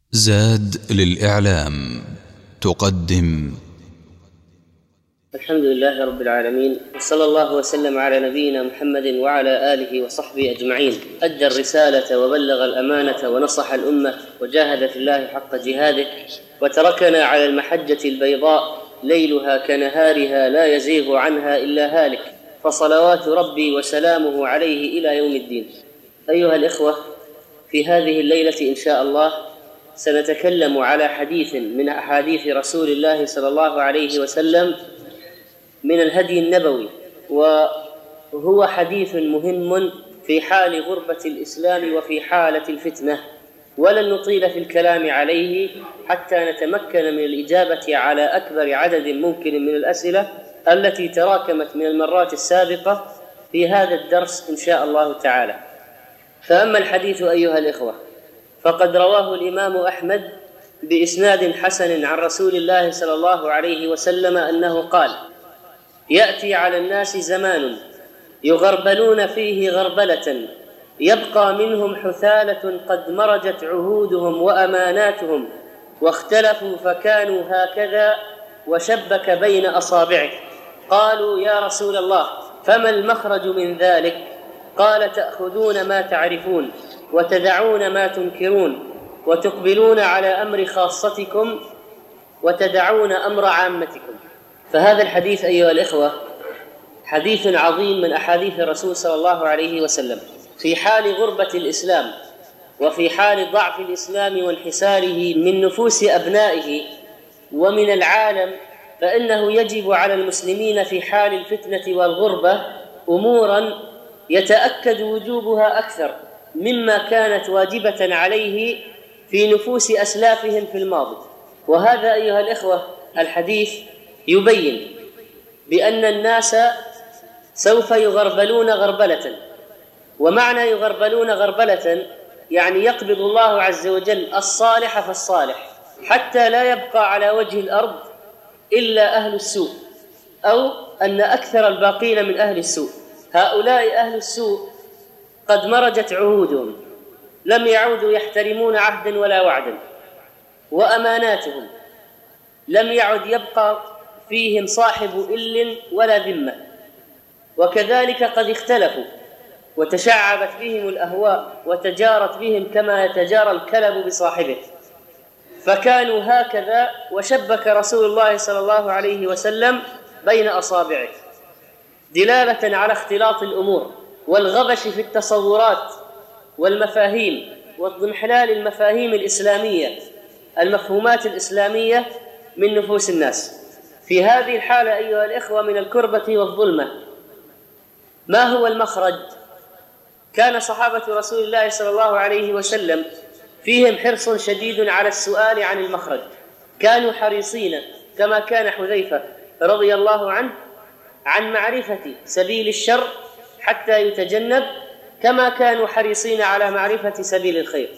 زاد للإعلام تقدم. الحمد لله رب العالمين، وصلى الله وسلم على نبينا محمد وعلى آله وصحبه أجمعين. أدى الرسالة وبلغ الأمانة ونصح الأمة وجاهد في الله حق جهاده، وتركنا على المحجة البيضاء ليلها كنهارها لا يزيغ عنها إلا هالك، فصلوات ربي وسلامه عليه إلى يوم الدين. أيها الإخوة، في هذه الليلة إن شاء الله سنتكلم على حديث من أحاديث رسول الله صلى الله عليه وسلم من الهدي النبوي، وهو حديث مهم في حال غربة الإسلام وفي حالة الفتنة، ولن نطيل في الكلام عليه حتى نتمكن من الإجابة على أكبر عدد ممكن من الأسئلة التي تراكمت من المرات السابقة في هذا الدرس إن شاء الله تعالى. فأما الحديث أيها الإخوة، فقد رواه الإمام أحمد بإسناد حسن عن رسول الله صلى الله عليه وسلم أنه قال: يأتي على الناس زمان يغربلون فيه غربلة يبقى منهم حثالة قد مرجت عهودهم وأماناتهم، واختلفوا فكانوا هكذا وشبك بين أصابعه. قالوا: يا رسول الله، فما المخرج من ذلك؟ قال: تأخذون ما تعرفون وتدعون ما تنكرون، وتقبلون على أمر خاصتكم وتدعون أمر عامتكم. فهذا الحديث أيها الإخوة حديث عظيم من أحاديث الرسول صلى الله عليه وسلم في حال غربة الإسلام وفي حال ضعف الإسلام وانحساره من نفوس أبنائه ومن العالم. فإنه يجب على المسلمين في حال الفتنة والغربة أمورا يتأكد وجوبها أكثر مما كانت واجبة عليه في نفوس أسلافهم في الماضي. وهذا أيها الإخوة الحديث يبين بأن الناس سوف يغربلون غربلة، ومعنى يغربلون غربلة يعني يقبض الله عز وجل الصالح فالصالح حتى لا يبقى على وجه الأرض إلا أهل السوء، أو أن أكثر الباقين من أهل السوء. هؤلاء أهل السوء قد مرجت عهودهم، لم يعودوا يحترمون عهدا ولا وعدا، وأماناتهم لم يعد يبقى فيهم صاحب إل ولا ذمة، وكذلك قد اختلفوا وتشعبت بهم الأهواء وتجارت بهم كما يتجارى الكلب بصاحبه، فكانوا هكذا وشبك رسول الله صلى الله عليه وسلم بين أصابعه، دلالة على اختلاط الأمور والغبش في التصورات والمفاهيم واضمحلال المفاهيم الإسلامية، المفهومات الإسلامية من نفوس الناس. في هذه الحالة أيها الإخوة من الكربة والظلمة، ما هو المخرج؟ كان صحابة رسول الله صلى الله عليه وسلم فيهم حرص شديد على السؤال عن المخرج، كانوا حريصين كما كان حذيفة رضي الله عنه عن معرفة سبيل الشر حتى يتجنب، كما كانوا حريصين على معرفة سبيل الخير.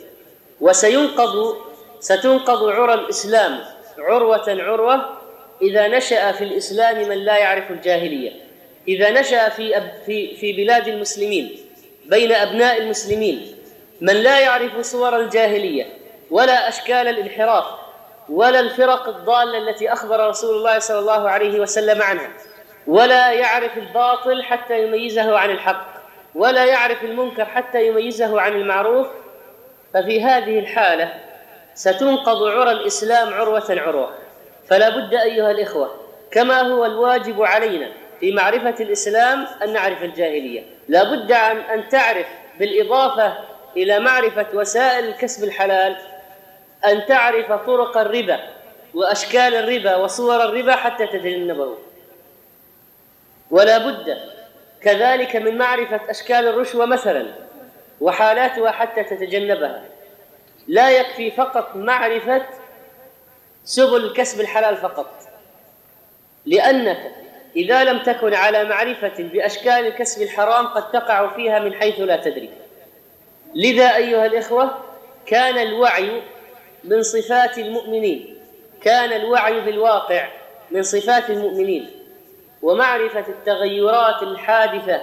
ستنقض عرى الإسلام عروة عروة إذا نشأ في الإسلام من لا يعرف الجاهلية، إذا نشأ في بلاد المسلمين بين أبناء المسلمين من لا يعرف صور الجاهلية ولا أشكال الانحراف ولا الفرق الضالة التي أخبر رسول الله صلى الله عليه وسلم عنها، ولا يعرف الباطل حتى يميزه عن الحق، ولا يعرف المنكر حتى يميزه عن المعروف. ففي هذه الحالة ستنقض عرى الإسلام عروة عروة. فلا بد أيها الإخوة، كما هو الواجب علينا في معرفة الإسلام أن نعرف الجاهلية، لا بد أن تعرف بالإضافة إلى معرفة وسائل الكسب الحلال أن تعرف طرق الربا وأشكال الربا وصور الربا حتى تتجنبه، ولا بد كذلك من معرفة أشكال الرشوة مثلا وحالاتها حتى تتجنبها. لا يكفي فقط معرفة سبل الكسب الحلال فقط، لأنك إذا لم تكن على معرفة بأشكال الكسب الحرام قد تقع فيها من حيث لا تدري. لذا أيها الإخوة كان الوعي من صفات المؤمنين، كان الوعي بالواقع من صفات المؤمنين، ومعرفة التغيرات الحادثة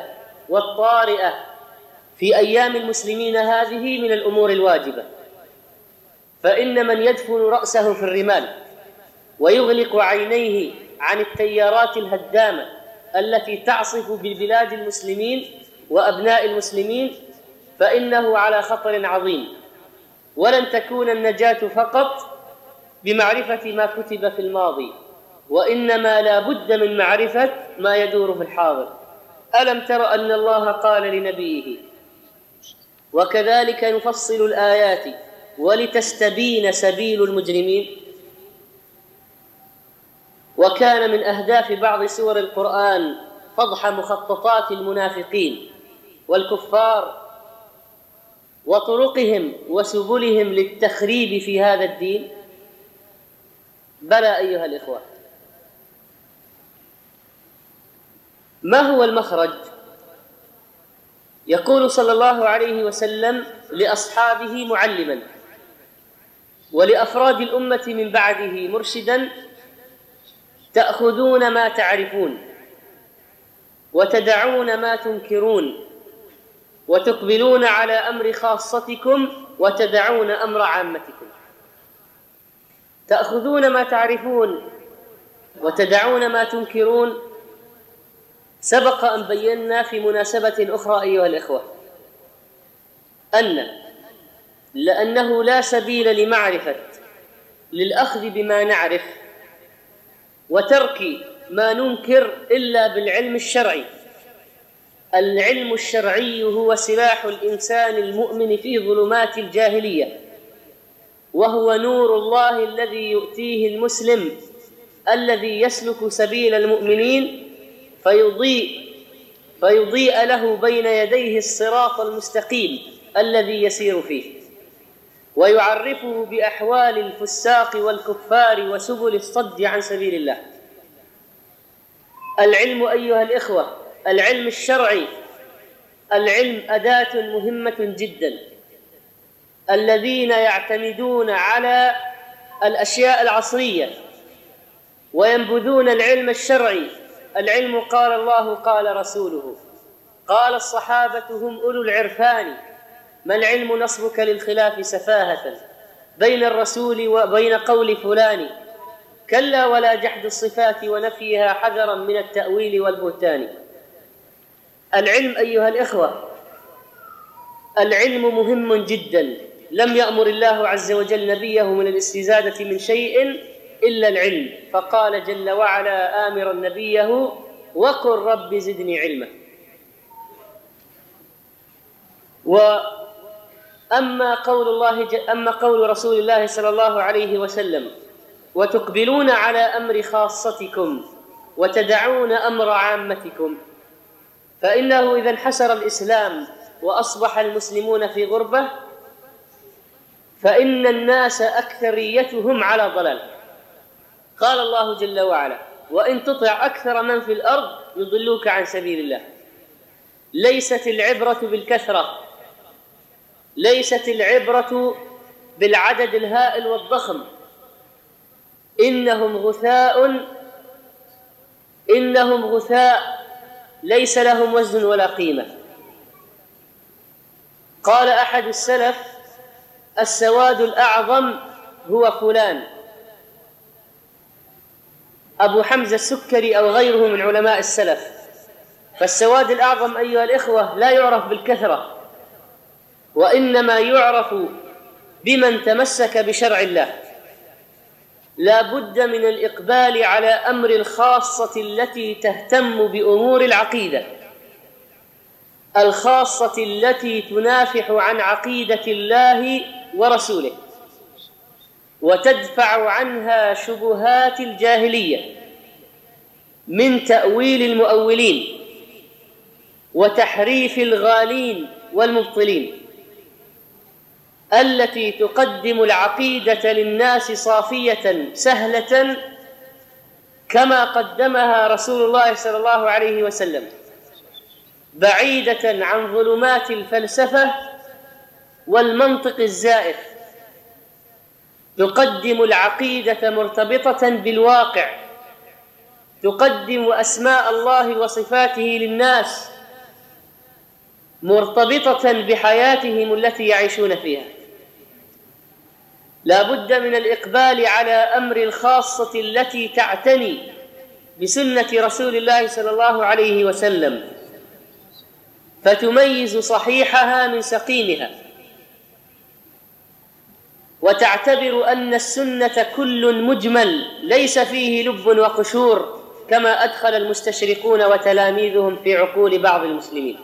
والطارئة في أيام المسلمين هذه من الأمور الواجبة. فإن من يدفن رأسه في الرمال ويغلق عينيه عن التيارات الهدامة التي تعصف ببلاد المسلمين وأبناء المسلمين فإنه على خطر عظيم، ولن تكون النجاة فقط بمعرفة ما كتب في الماضي، وإنما لا بد من معرفة ما يدور في الحاضر. ألم تر أن الله قال لنبيه: وكذلك نفصل الآيات ولتستبين سبيل المجرمين؟ وكان من أهداف بعض سور القرآن فضح مخططات المنافقين والكفار وطرقهم وسبلهم للتخريب في هذا الدين. بلى أيها الإخوة. ما هو المخرج؟ يقول صلى الله عليه وسلم لأصحابه معلما ولأفراد الأمة من بعده مرشدا: تأخذون ما تعرفون وتدعون ما تنكرون وتقبلون على أمر خاصتكم وتدعون أمر عامتكم. تأخذون ما تعرفون وتدعون ما تنكرون. سبق أن بينا في مناسبة أخرى أيها الإخوة لأنه لا سبيل لمعرفة للأخذ بما نعرف وترك ما ننكر إلا بالعلم الشرعي. العلم الشرعي هو سلاح الإنسان المؤمن في ظلمات الجاهلية، وهو نور الله الذي يؤتيه المسلم الذي يسلك سبيل المؤمنين فيضيء له بين يديه الصراط المستقيم الذي يسير فيه، ويعرفه بأحوال الفساق والكفار وسبل الصد عن سبيل الله. العلم أيها الإخوة، العلم الشرعي، العلم أداة مهمة جدا. الذين يعتمدون على الأشياء العصرية وينبذون العلم الشرعي، العلم قال الله قال رسوله قال الصحابة هم أولو العرفان، ما العلم نصبك للخلاف سفاهة بين الرسول وبين قول فلان، كلا ولا جحد الصفات ونفيها حذرا من التأويل والبهتان. العلم أيها الإخوة، العلم مهم جدا. لم يأمر الله عز وجل نبيه من الاستزادة من شيء إلا العلم، فقال جل وعلا آمرا نبيه: وقل رب زدني علما. أما قول رسول الله صلى الله عليه وسلم: وتقبلون على أمر خاصتكم وتدعون أمر عامتكم، فإنه إذا انحسر الإسلام وأصبح المسلمون في غربة فإن الناس أكثريتهم على ضلال. قال الله جل وعلا: وإن تطع أكثر من في الأرض يضلوك عن سبيل الله. ليست العبرة بالكثرة، ليست العبرة بالعدد الهائل والضخم. إنهم غثاء ليس لهم وزن ولا قيمة. قال أحد السلف: السواد الأعظم هو فلان. أبو حمزة السكري أو غيره من علماء السلف. فالسواد الأعظم أيها الإخوة لا يعرف بالكثرة، وإنما يعرف بمن تمسك بشرع الله. لا بد من الإقبال على أمر الخاصة التي تهتم بأمور العقيدة، الخاصة التي تنافح عن عقيدة الله ورسوله وتدفع عنها شبهات الجاهلية من تأويل المؤولين وتحريف الغالين والمبطلين، التي تقدم العقيدة للناس صافية سهلة كما قدمها رسول الله صلى الله عليه وسلم، بعيدة عن ظلمات الفلسفة والمنطق الزائف. تقدم العقيدة مرتبطة بالواقع، تقدم أسماء الله وصفاته للناس مرتبطة بحياتهم التي يعيشون فيها. لا بد من الإقبال على أمر الخاصة التي تعتني بسنة رسول الله صلى الله عليه وسلم، فتميز صحيحها من سقيمها، وتعتبر أن السنة كل مجمل ليس فيه لب وقشور كما أدخل المستشرقون وتلاميذهم في عقول بعض المسلمين،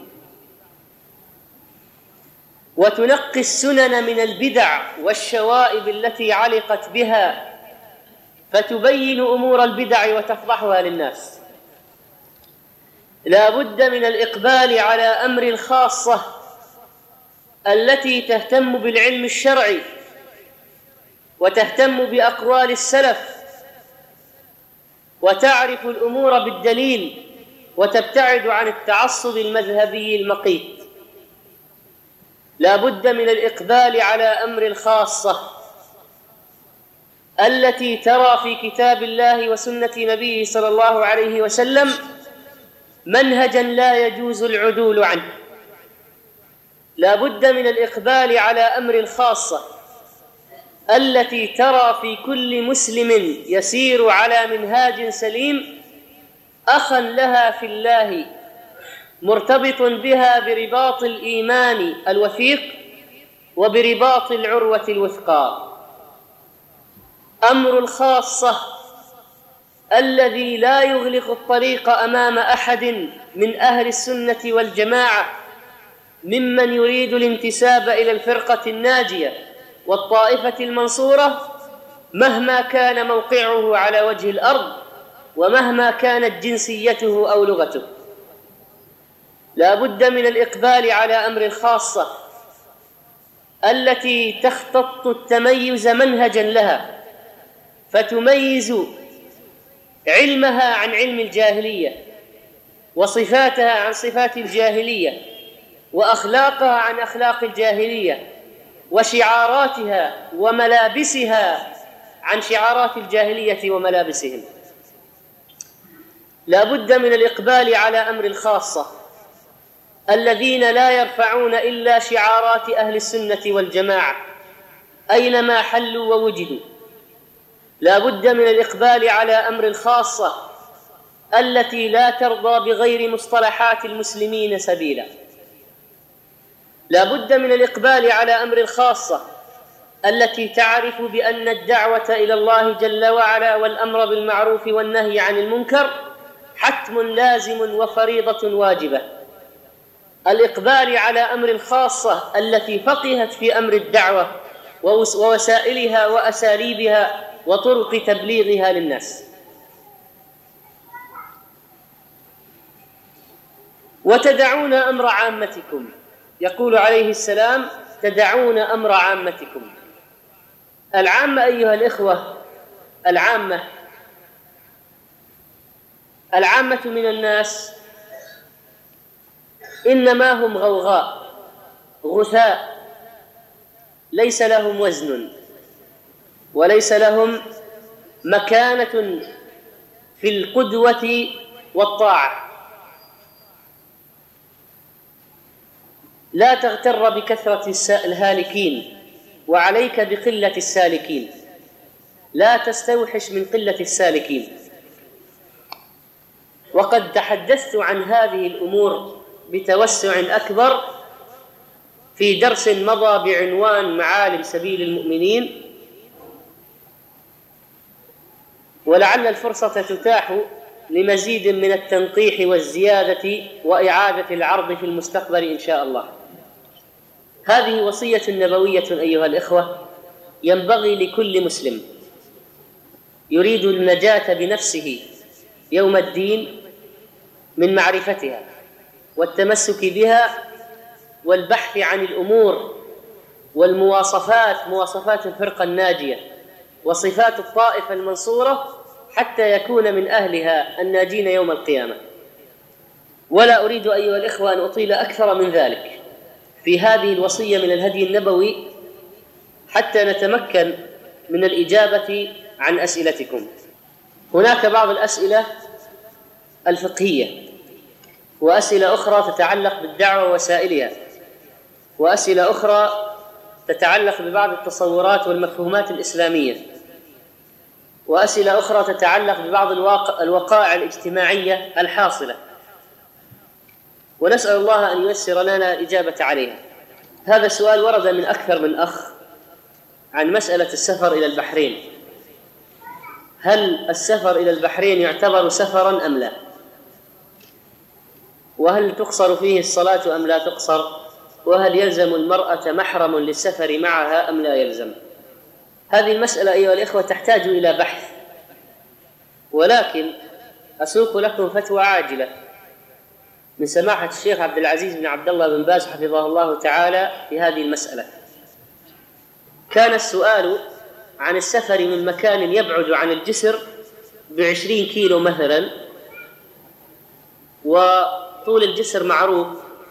وتنقي السنن من البدع والشوائب التي علقت بها، فتبين أمور البدع وتفضحها للناس. لا بد من الإقبال على أمر الخاصة التي تهتم بالعلم الشرعي وتهتم بأقوال السلف وتعرف الأمور بالدليل وتبتعد عن التعصب المذهبي المقيت. لا بد من الإقبال على أمر الخاصة التي ترى في كتاب الله وسنة نبيه صلى الله عليه وسلم منهجا لا يجوز العدول عنه. لا بد من الإقبال على أمر الخاصة التي ترى في كل مسلم يسير على منهاج سليم أخا لها في الله، مرتبط بها برباط الإيمان الوثيق وبرباط العروة الوثقى. أمر الخاصة الذي لا يغلق الطريق أمام أحد من أهل السنة والجماعة ممن يريد الانتساب إلى الفرقة الناجية والطائفة المنصورة، مهما كان موقعه على وجه الأرض ومهما كانت جنسيته أو لغته. لا بد من الإقبال على أمر الخاصة التي تختط التميز منهجا لها، فتميز علمها عن علم الجاهلية وصفاتها عن صفات الجاهلية وأخلاقها عن أخلاق الجاهلية وشعاراتها وملابسها عن شعارات الجاهلية وملابسهم. لا بد من الإقبال على أمر الخاصة الذين لا يرفعون إلا شعارات أهل السنة والجماعة أينما حلوا ووجدوا. لا بد من الإقبال على أمر الخاصة التي لا ترضى بغير مصطلحات المسلمين سبيلا. لا بد من الإقبال على أمر الخاصة التي تعرف بأن الدعوة إلى الله جل وعلا والأمر بالمعروف والنهي عن المنكر حتم لازم وفريضة واجبة. الإقبال على أمر الخاصة التي فقهت في أمر الدعوة ووسائلها وأساليبها وطرق تبليغها للناس. وتدعون أمر عامتكم، يقول عليه السلام: تدعون أمر عامتكم. العامة أيها الإخوة، العامة من الناس إنما هم غوغاء غثاء، ليس لهم وزن وليس لهم مكانة في القدوة والطاعة. لا تغتر بكثرة الهالكين وعليك بقلة السالكين، لا تستوحش من قلة السالكين. وقد تحدثت عن هذه الأمور بتوسع أكبر في درس مضى بعنوان معالم سبيل المؤمنين، ولعل الفرصة تتاح لمزيد من التنقيح والزيادة وإعادة العرض في المستقبل إن شاء الله. هذه وصية نبوية أيها الإخوة، ينبغي لكل مسلم يريد النجاة بنفسه يوم الدين من معرفتها والتمسك بها والبحث عن الأمور والمواصفات، مواصفات الفرقة الناجية وصفات الطائفة المنصورة، حتى يكون من أهلها الناجين يوم القيامة. ولا أريد أيها الإخوة أن أطيل أكثر من ذلك في هذه الوصية من الهدي النبوي حتى نتمكن من الإجابة عن أسئلتكم. هناك بعض الأسئلة الفقهية، وأسئلة أخرى تتعلق بالدعوة ووسائلها، وأسئلة أخرى تتعلق ببعض التصورات والمفهومات الإسلامية، وأسئلة أخرى تتعلق ببعض الوقائع الاجتماعية الحاصلة، ونسأل الله أن ييسر لنا الإجابة عليها. هذا السؤال ورد من أكثر من أخ عن مسألة السفر إلى البحرين. هل السفر إلى البحرين يعتبر سفراً أم لا؟ وهل تقصر فيه الصلاة أم لا تقصر؟ وهل يلزم المرأة محرم للسفر معها أم لا يلزم؟ هذه المسألة أيها الإخوة تحتاج إلى بحث، ولكن أسوق لكم فتوى عاجلة من سماحة الشيخ عبد العزيز بن عبد الله بن باز حفظه الله تعالى في هذه المسألة. كان السؤال عن السفر من مكان يبعد عن الجسر ب20 كيلو مثلا، وطول الجسر معروف،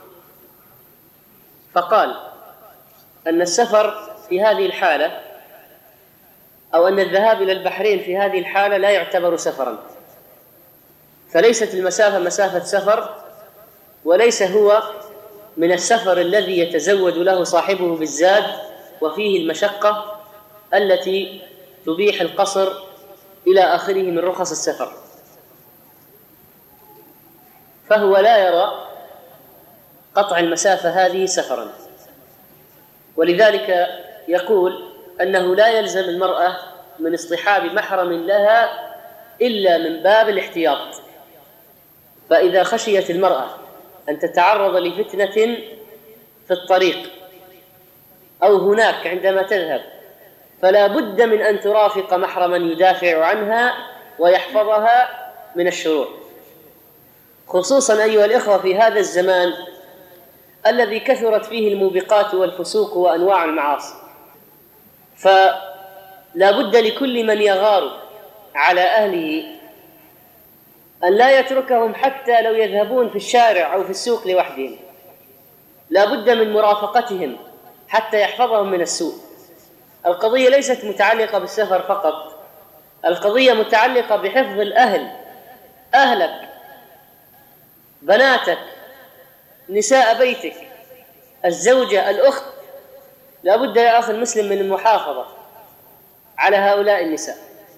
فقال أن السفر في هذه الحالة أو أن الذهاب إلى البحرين في هذه الحالة لا يعتبر سفرا، فليست المسافة مسافة سفر، وليس هو من السفر الذي يتزود له صاحبه بالزاد وفيه المشقة التي تبيح القصر إلى آخره من رخص السفر، فهو لا يرى قطع المسافة هذه سفرا، ولذلك يقول أنه لا يلزم المرأة من اصطحاب محرم لها إلا من باب الاحتياط. فإذا خشيت المرأة أن تتعرض لفتنة في الطريق أو هناك عندما تذهب، فلا بد من أن ترافق محرما يدافع عنها ويحفظها من الشرور، خصوصا أيها الإخوة في هذا الزمان الذي كثرت فيه الموبقات والفسوق وأنواع المعاصي. فلا بد لكل من يغار على أهله أن لا يتركهم حتى لو يذهبون في الشارع أو في السوق لوحدهم، لا بد من مرافقتهم حتى يحفظهم من السوء. القضية ليست متعلقة بالسفر فقط، القضية متعلقة بحفظ الأهل، أهلك، بناتك، نساء بيتك، الزوجة، الأخت، لا بد يا أخي المسلم من المحافظة على هؤلاء النساء.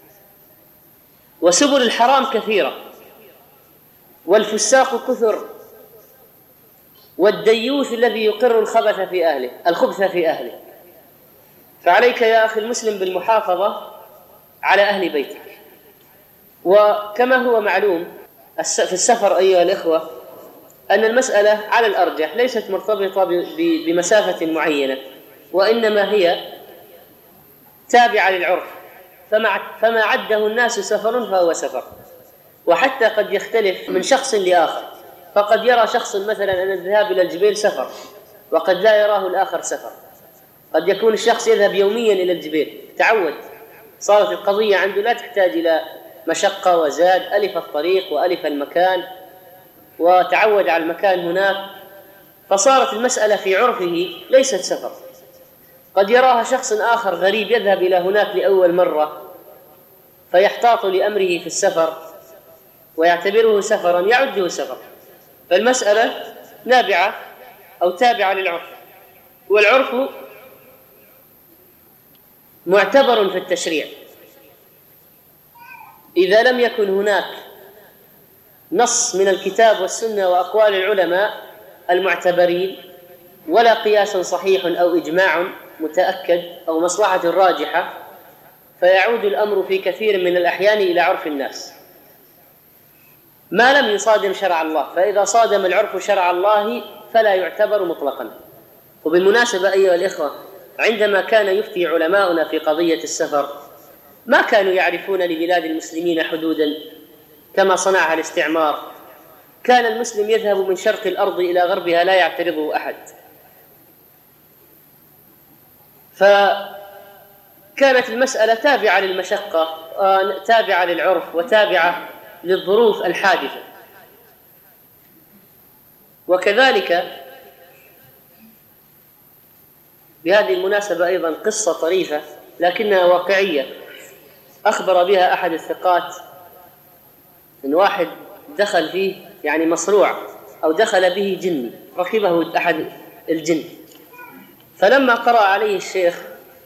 وسبل الحرام كثيرة، والفساق كثر، والديوث الذي يقر الخبث في أهله، فعليك يا أخي المسلم بالمحافظة على أهل بيتك. وكما هو معلوم في السفر أيها الإخوة أن المسألة على الأرجح ليست مرتبطة بمسافة معينة، وإنما هي تابعة للعرف، فما عده الناس سفر فهو سفر. وحتى قد يختلف من شخص لآخر، فقد يرى شخص مثلا أن الذهاب إلى الجبيل سفر، وقد لا يراه الآخر سفر. قد يكون الشخص يذهب يوميا إلى الجبيل، تعود، صارت القضية عنده لا تحتاج إلى مشقة وزاد، ألف الطريق وألف المكان وتعود على المكان هناك، فصارت المسألة في عرفه ليست سفر. قد يراها شخص آخر غريب يذهب إلى هناك لأول مرة، فيحتاط لأمره في السفر ويعتبره سفرا، يعده سفر. فالمسألة نابعة أو تابعة للعرف، والعرف معتبر في التشريع. إذا لم يكن هناك نص من الكتاب والسنة وأقوال العلماء المعتبرين، ولا قياس صحيح أو إجماع متأكد أو مصلحة راجحة، فيعود الأمر في كثير من الأحيان إلى عرف الناس ما لم يصادم شرع الله. فإذا صادم العرف شرع الله فلا يعتبر مطلقا. وبالمناسبة أيها الإخوة، عندما كان يفتي علماؤنا في قضية السفر ما كانوا يعرفون لبلاد المسلمين حدودا كما صنعها الاستعمار. كان المسلم يذهب من شرق الأرض إلى غربها لا يعترضه أحد، فكانت المسألة تابعة للمشقة، تابعة للعرف، وتابعة للظروف الحادثة. وكذلك بهذه المناسبة أيضا قصة طريفة لكنها واقعية أخبر بها أحد الثقات إن واحد دخل فيه يعني مصروع أو دخل به جني، ركبه أحد الجن، فلما قرأ عليه الشيخ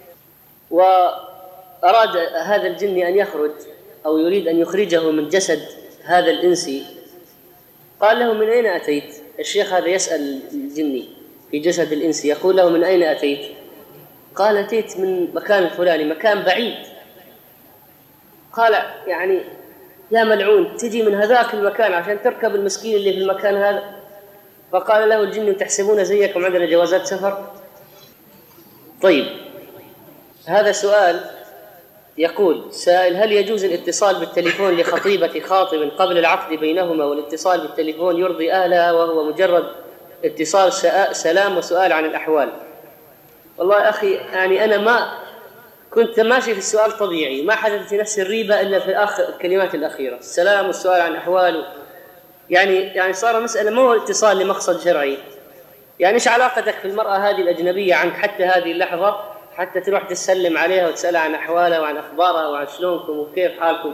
وأراد هذا الجن أن يخرج أو يريد أن يخرجه من جسد هذا الإنسي، قال له: من أين أتيت؟ الشيخ هذا يسأل الجني في جسد الإنسي، يقول له: من أين أتيت؟ قال: أتيت من مكان الفلاني، مكان بعيد. قال: يعني يا ملعون، تجي من هذاك المكان عشان تركب المسكين اللي في المكان هذا؟ فقال له الجن: تحسبون زيكم عندنا جوازات سفر؟ طيب، هذا سؤال. يقول سائل: هل يجوز الاتصال بالتليفون لخطيبة خاطب قبل العقد بينهما، والاتصال بالتليفون يرضي أهلها وهو مجرد اتصال سلام وسؤال عن الأحوال؟ والله أخي، يعني أنا ما كنت ماشي في السؤال طبيعي، ما حدث في نفس الريبة إلا في الكلمات الأخيرة، السلام والسؤال عن الأحوال. يعني صار مسألة ما هو اتصال لمقصد شرعي. يعني إيش علاقتك في المرأة هذه الأجنبية عنك حتى هذه اللحظة، حتى تروح تسلم عليها وتسألها عن أحوالها وعن أخبارها وعن شلونكم وكيف حالكم؟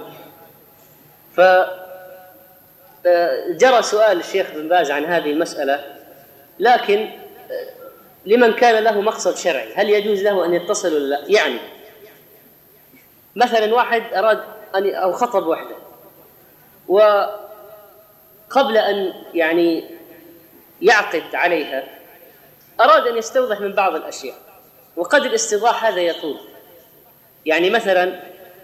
فجرى سؤال الشيخ بن باز عن هذه المسألة، لكن لمن كان له مقصد شرعي هل يجوز له أن يتصل ولا لا؟ يعني مثلا واحد أراد أو خطب وحده، وقبل أن يعني يعقد عليها أراد أن يستوضح من بعض الأشياء، وقد الاستيضاح هذا يطول. يعني مثلا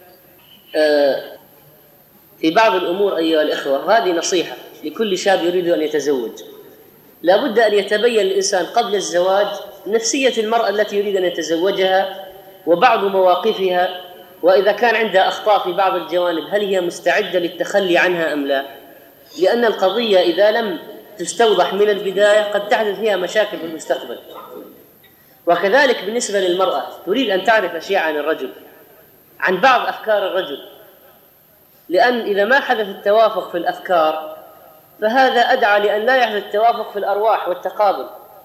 في بعض الأمور أيها الإخوة، وهذه نصيحة لكل شاب يريد أن يتزوج، لا بد أن يتبين الإنسان قبل الزواج نفسية المرأة التي يريد أن يتزوجها وبعض مواقفها، وإذا كان عندها أخطاء في بعض الجوانب هل هي مستعدة للتخلي عنها أم لا؟ لأن القضية إذا لم تستوضح من البداية قد تحدث فيها مشاكل في المستقبل. وكذلك بالنسبة للمرأة، تريد أن تعرف أشياء عن الرجل، عن بعض أفكار الرجل، لأن إذا ما حدث التوافق في الأفكار فهذا أدعى لأن لا يحدث التوافق في الأرواح والتقابل.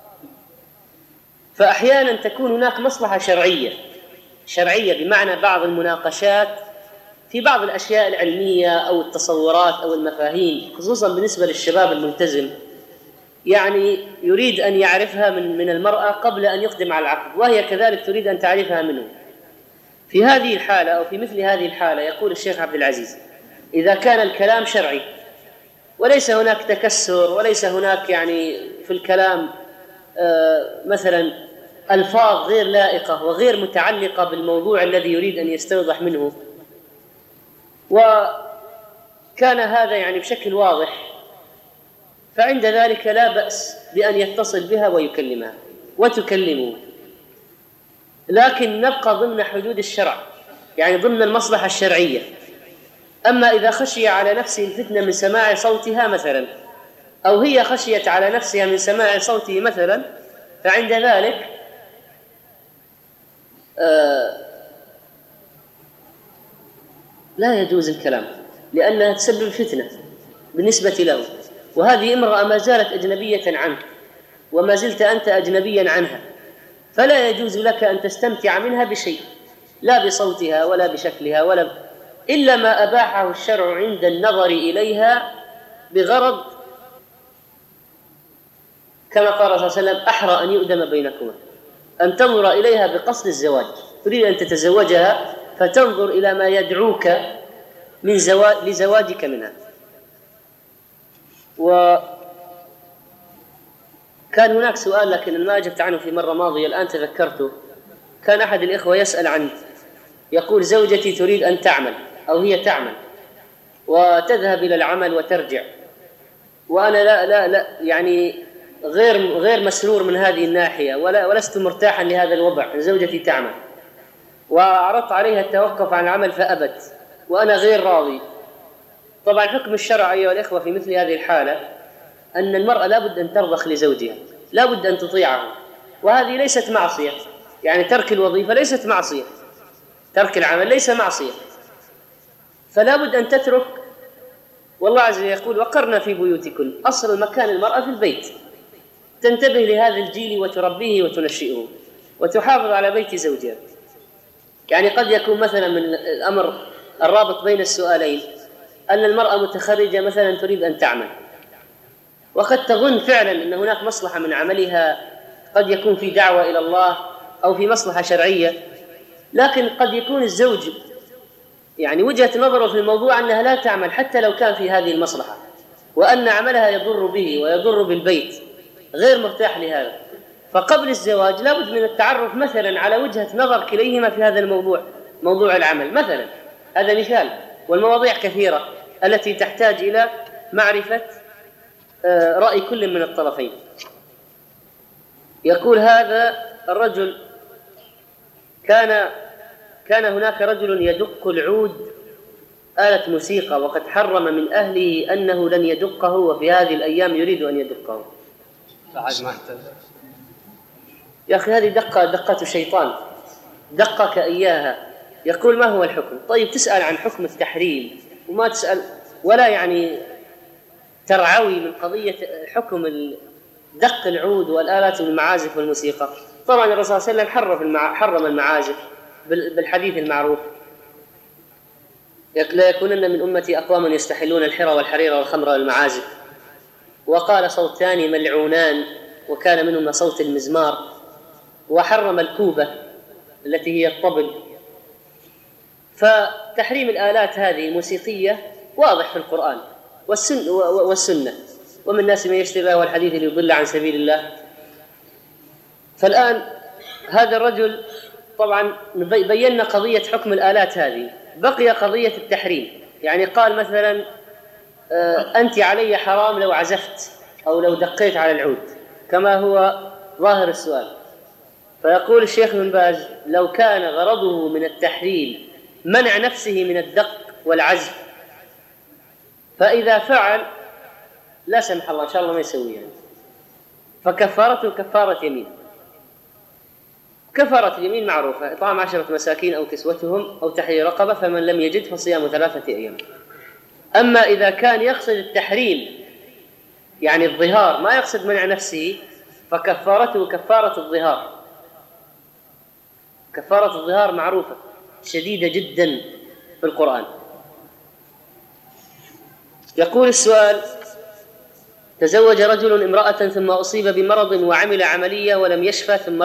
فأحيانا تكون هناك مصلحة شرعية بمعنى بعض المناقشات في بعض الأشياء العلمية أو التصورات أو المفاهيم، خصوصا بالنسبة للشباب الملتزم، يعني يريد أن يعرفها من المرأة قبل أن يقدم على العقد، وهي كذلك تريد أن تعرفها منه. في هذه الحالة أو في مثل هذه الحالة يقول الشيخ عبد العزيز: إذا كان الكلام شرعي وليس هناك تكسر وليس هناك يعني في الكلام مثلا ألفاظ غير لائقة وغير متعلقة بالموضوع الذي يريد أن يستوضح منه، وكان هذا يعني بشكل واضح، فعند ذلك لا بأس بأن يتصل بها ويكلمها وتكلمه، لكن نبقى ضمن حدود الشرع، يعني ضمن المصلحة الشرعية. أما إذا خشي على نفسه الفتنة من سماع صوتها مثلا، أو هي خشيت على نفسها من سماع صوته مثلا، فعند ذلك لا يجوز الكلام، لأنها تسبب فتنة بالنسبة له، وهذه امرأة ما زالت أجنبية عنه وما زلت أنت أجنبيا عنها، فلا يجوز لك أن تستمتع منها بشيء، لا بصوتها ولا بشكلها إلا ما أباحه الشرع عند النظر إليها بغرض، كما قال صلى الله عليه وسلم: أحرى أن يؤدم بينكما، أن تنظر إليها بقصد الزواج، تريد أن تتزوجها فتنظر إلى ما يدعوك من لزواجك منها. وكان هناك سؤال لكن ما أجبت عنه في مرة ماضية، الآن تذكرته. كان أحد الإخوة يسأل عنه، يقول: زوجتي تريد أن تعمل أو هي تعمل وتذهب إلى العمل وترجع، وأنا لا يعني غير مسرور من هذه الناحية، ولست مرتاحا لهذا الوضع، زوجتي تعمل، وعرضت عليها التوقف عن العمل فأبت، وأنا غير راضي. طبعا حكم الشرع أيها الإخوة في مثل هذه الحالة أن المرأة لا بد أن ترضخ لزوجها، لا بد أن تطيعه، وهذه ليست معصية، يعني ترك الوظيفة ليست معصية، ترك العمل ليس معصية، فلا بد أن تترك. والله عز وجل يقول: وقرنا في بيوتكن، أصل المكان المرأة في البيت، تنتبه لهذا الجيل وتربيه وتنشئه وتحافظ على بيت زوجها. يعني قد يكون مثلا من الأمر الرابط بين السؤالين أن المرأة متخرجة مثلا تريد أن تعمل، وقد تظن فعلا أن هناك مصلحة من عملها قد يكون في دعوة إلى الله أو في مصلحة شرعية، لكن قد يكون الزوج يعني وجهة نظره في الموضوع أنها لا تعمل حتى لو كان في هذه المصلحة، وأن عملها يضر به ويضر بالبيت، غير مرتاح لهذا. فقبل الزواج لابد من التعرف مثلا على وجهة نظر كليهما في هذا الموضوع، موضوع العمل مثلا، هذا مثال، والمواضيع كثيرة التي تحتاج إلى معرفة رأي كل من الطرفين. يقول هذا الرجل: كان هناك رجل يدق العود آلة موسيقى، وقد حرم من أهله أنه لن يدقه، وفي هذه الأيام يريد أن يدقه. يا أخي هذه دقة شيطان، دقك إياها. يقول: ما هو الحكم؟ طيب تسأل عن حكم التحريم وما تسأل ولا يعني ترعوي من قضية حكم دق العود والآلات والمعازف والموسيقى. طبعا الرسول صلى الله عليه وسلم حرم المعازف بالحديث المعروف: لا يكونن من أمتي أقوام يستحلون الحرى والحرير والخمر والمعازف. وقال: صوتان ملعونان، وكان منهما صوت المزمار. وحرم الكوبة التي هي الطبل. فتحريم الآلات هذه الموسيقية واضح في القرآن والسنة. ومن الناس من يشتري له الحديث ليضل عن سبيل الله. فالآن هذا الرجل طبعا بينا قضية حكم الآلات هذه، بقي قضية التحريم. يعني قال مثلا: أنت علي حرام لو عزفت أو لو دقيت على العود، كما هو ظاهر السؤال. فيقول الشيخ بن باز: لو كان غرضه من التحريم منع نفسه من الدق والعزف، فإذا فعل لا سمح الله إن شاء الله ما يسوي يعني، فكفارته كفارة يمين. كفارة اليمين معروفة: إطعام 10 مساكين أو كسوتهم أو تحرير رقبة، فمن لم يجد فصيام 3 أيام. أما إذا كان يقصد التحريم يعني الظهار، ما يقصد منع نفسه، فكفارته كفارة الظهار. كفارة الظهار معروفة شديدة جدا في القرآن. يقول السؤال: تزوج رجل امرأة ثم أصيب بمرض وعمل عملية ولم يشفى، ثم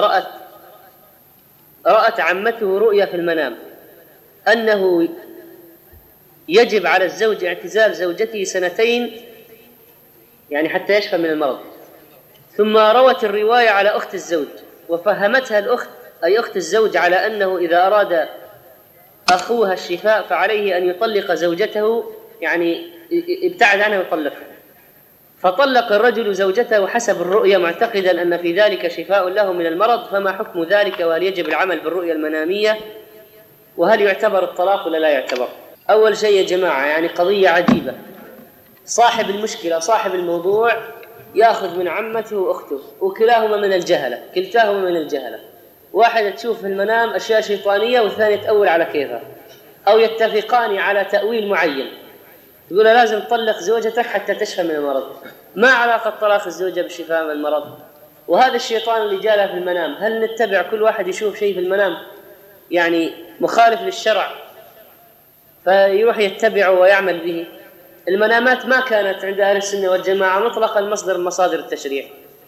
رأت عمته رؤيا في المنام أنه يجب على الزوج اعتزال زوجته 2 يعني حتى يشفى من المرض. ثم روت الرواية على أخت الزوج، وفهمتها الأخت أي أخت الزوج على أنه إذا أراد أخوها الشفاء فعليه أن يطلق زوجته، يعني ابتعد عنها ويطلقها. فطلق الرجل زوجته حسب الرؤيا معتقدا أن في ذلك شفاء له من المرض. فما حكم ذلك؟ وهل يجب العمل بالرؤيا المنامية؟ وهل يعتبر الطلاق ولا لا يعتبر؟ أول شيء يا جماعة يعني قضية عجيبة. صاحب المشكلة صاحب الموضوع يأخذ من عمته وأخته، وكلاهما من الجهلة، كلتاهما من الجهلة. واحدة تشوف في المنام أشياء شيطانية والثانية تأول على كيفها، أو يتفقان على تأويل معين، يقول لازم تطلق زوجتك حتى تشفى من المرض. ما علاقة طلاق الزوجة بالشفاء من المرض؟ وهذا الشيطان اللي جاء له في المنام، هل نتبع كل واحد يشوف شيء في المنام يعني مخالف للشرع فيروح يتبعه ويعمل به؟ المنامات ما كانت عند أهل السنة والجماعة مطلقا المصدر من مصادر التشريع.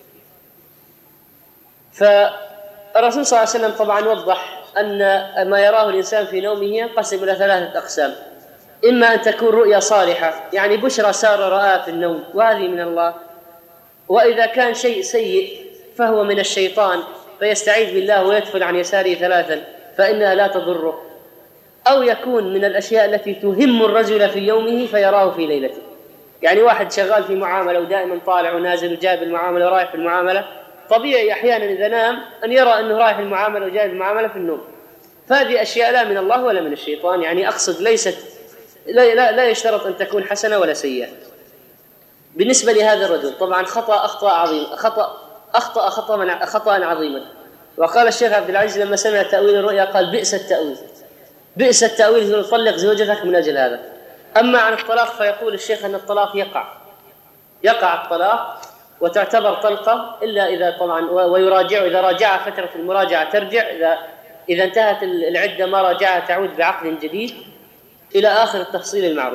فالرسول صلى الله عليه وسلم طبعا وضح أن ما يراه الإنسان في نومه ينقسم إلى 3 أقسام: إما أن تكون رؤيا صالحة يعني بشرى سار رآه في النوم وهذه من الله، وإذا كان شيء سيء فهو من الشيطان فيستعيذ بالله ويدفل عن يساره 3 فإنها لا تضره، أو يكون من الأشياء التي تهم الرجل في يومه فيراه في ليلته. يعني واحد شغال في معاملة ودائما طالع ونازل وجايب المعاملة ورايح في المعاملة، طبيعي أحيانا إذا نام أن يرى أنه رايح المعاملة وجايب المعاملة في النوم. فهذه أشياء لا من الله ولا من الشيطان، يعني أقصد ليست لا يشترط أن تكون حسنة ولا سيئة. بالنسبة لهذا الرجل طبعا أخطأ خطأ عظيما. وقال الشيخ عبد العزيز لما سمع تأويل الرؤيا قال: بئس التأويل، بئس التأويل، يطلق زوجتك من أجل هذا. أما عن الطلاق فيقول الشيخ أن الطلاق يقع الطلاق وتعتبر طلقة، إلا إذا طبعا ويراجع، إذا راجع فترة المراجعة ترجع، إذا انتهت العدة ما راجعها تعود بعقد جديد، إلى آخر التفصيل المعروف.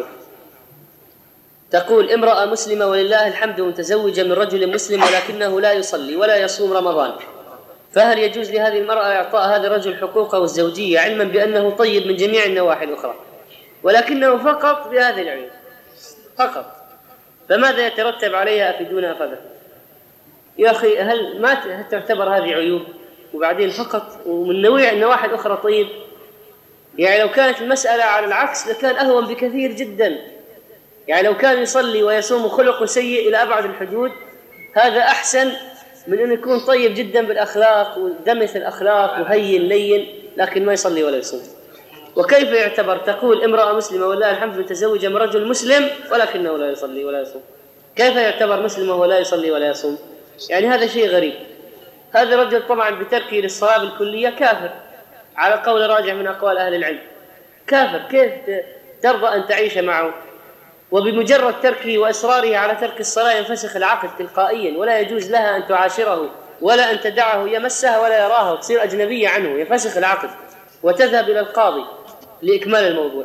تقول: امرأة مسلمة ولله الحمد متزوجة من رجل مسلم ولكنه لا يصلي ولا يصوم رمضان، فهل يجوز لهذه المرأة إعطاء هذا الرجل حقوقه الزوجية علما بأنه طيب من جميع النواحي الأخرى ولكنه فقط بهذه العيوب فقط؟ فماذا يترتب عليها؟ أفيدونا أفادكم يا أخي. هل ما تعتبر هذه عيوب وبعدين فقط ومن النواحي الأخرى طيب؟ يعني لو كانت المسألة على العكس لكان أهون بكثير جدا. يعني لو كان يصلي ويصوم خلق سيء إلى أبعد الحدود هذا أحسن من أن يكون طيب جدا بالأخلاق ودمث الأخلاق وهين لين لكن ما يصلي ولا يصوم. وكيف يعتبر؟ تقول امرأة مسلمة والله الحمد متزوجة من رجل مسلم ولكنه لا يصلي ولا يصوم، كيف يعتبر مسلمة ولا يصلي ولا يصوم؟ يعني هذا شيء غريب. هذا الرجل طبعا بتركه للصلاة بالكلية كافر على قول راجع من أقوال أهل العلم، كافر. كيف ترضى أن تعيش معه؟ وبمجرد تركه وإصراره على ترك الصلاة ينفسخ العقد تلقائيا، ولا يجوز لها أن تعاشره ولا أن تدعه يمسها ولا يراها وتصير أجنبية عنه، ينفسخ العقد وتذهب إلى القاضي لإكمال الموضوع.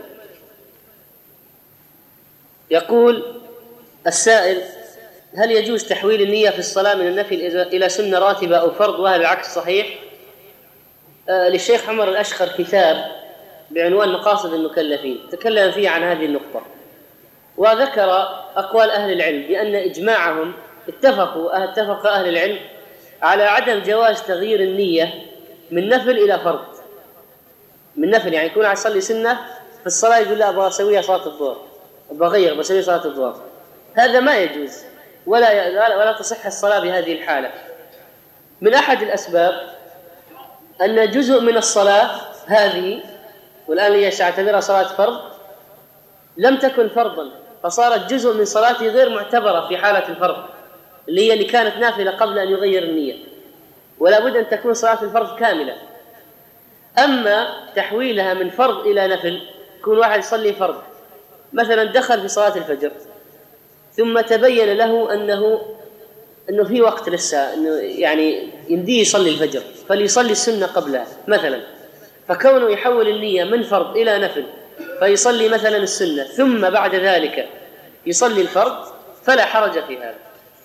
يقول السائل: هل يجوز تحويل النية في الصلاة من النفل إلى سنة راتبة أو فرض، وهل العكس صحيح؟ للشيخ عمر الأشخر كتاب بعنوان مقاصد المكلفين تكلم فيه عن هذه النقطة، وذكر أقوال أهل العلم بأن إجماعهم اتفق أهل العلم على عدم جواز تغيير النية من نفل إلى فرض. من نفل يعني يكون يصلي سنة في الصلاة يقول لا أبغى أسويها صلاة الظهر، أبغى بسوي صلاة الظهر، هذا ما يجوز ولا تصح الصلاة بهذه الحالة. من أحد الأسباب أن جزء من الصلاة هذه والآن هي تعتبرها صلاة فرض لم تكن فرضا، فصارت جزء من صلاته غير معتبرة في حالة الفرض اللي كانت نافلة قبل أن يغير النية، ولا بد أن تكون صلاة الفرض كاملة. أما تحويلها من فرض إلى نفل، يكون واحد يصلي فرض مثلا دخل في صلاة الفجر ثم تبين له أنه في وقت لسه أنه يعني يمديه يصلي الفجر فليصلي السنة قبلها مثلا، فكونه يحول النية من فرض إلى نفل فيصلي مثلا السنة ثم بعد ذلك يصلي الفرض فلا حرج في هذا.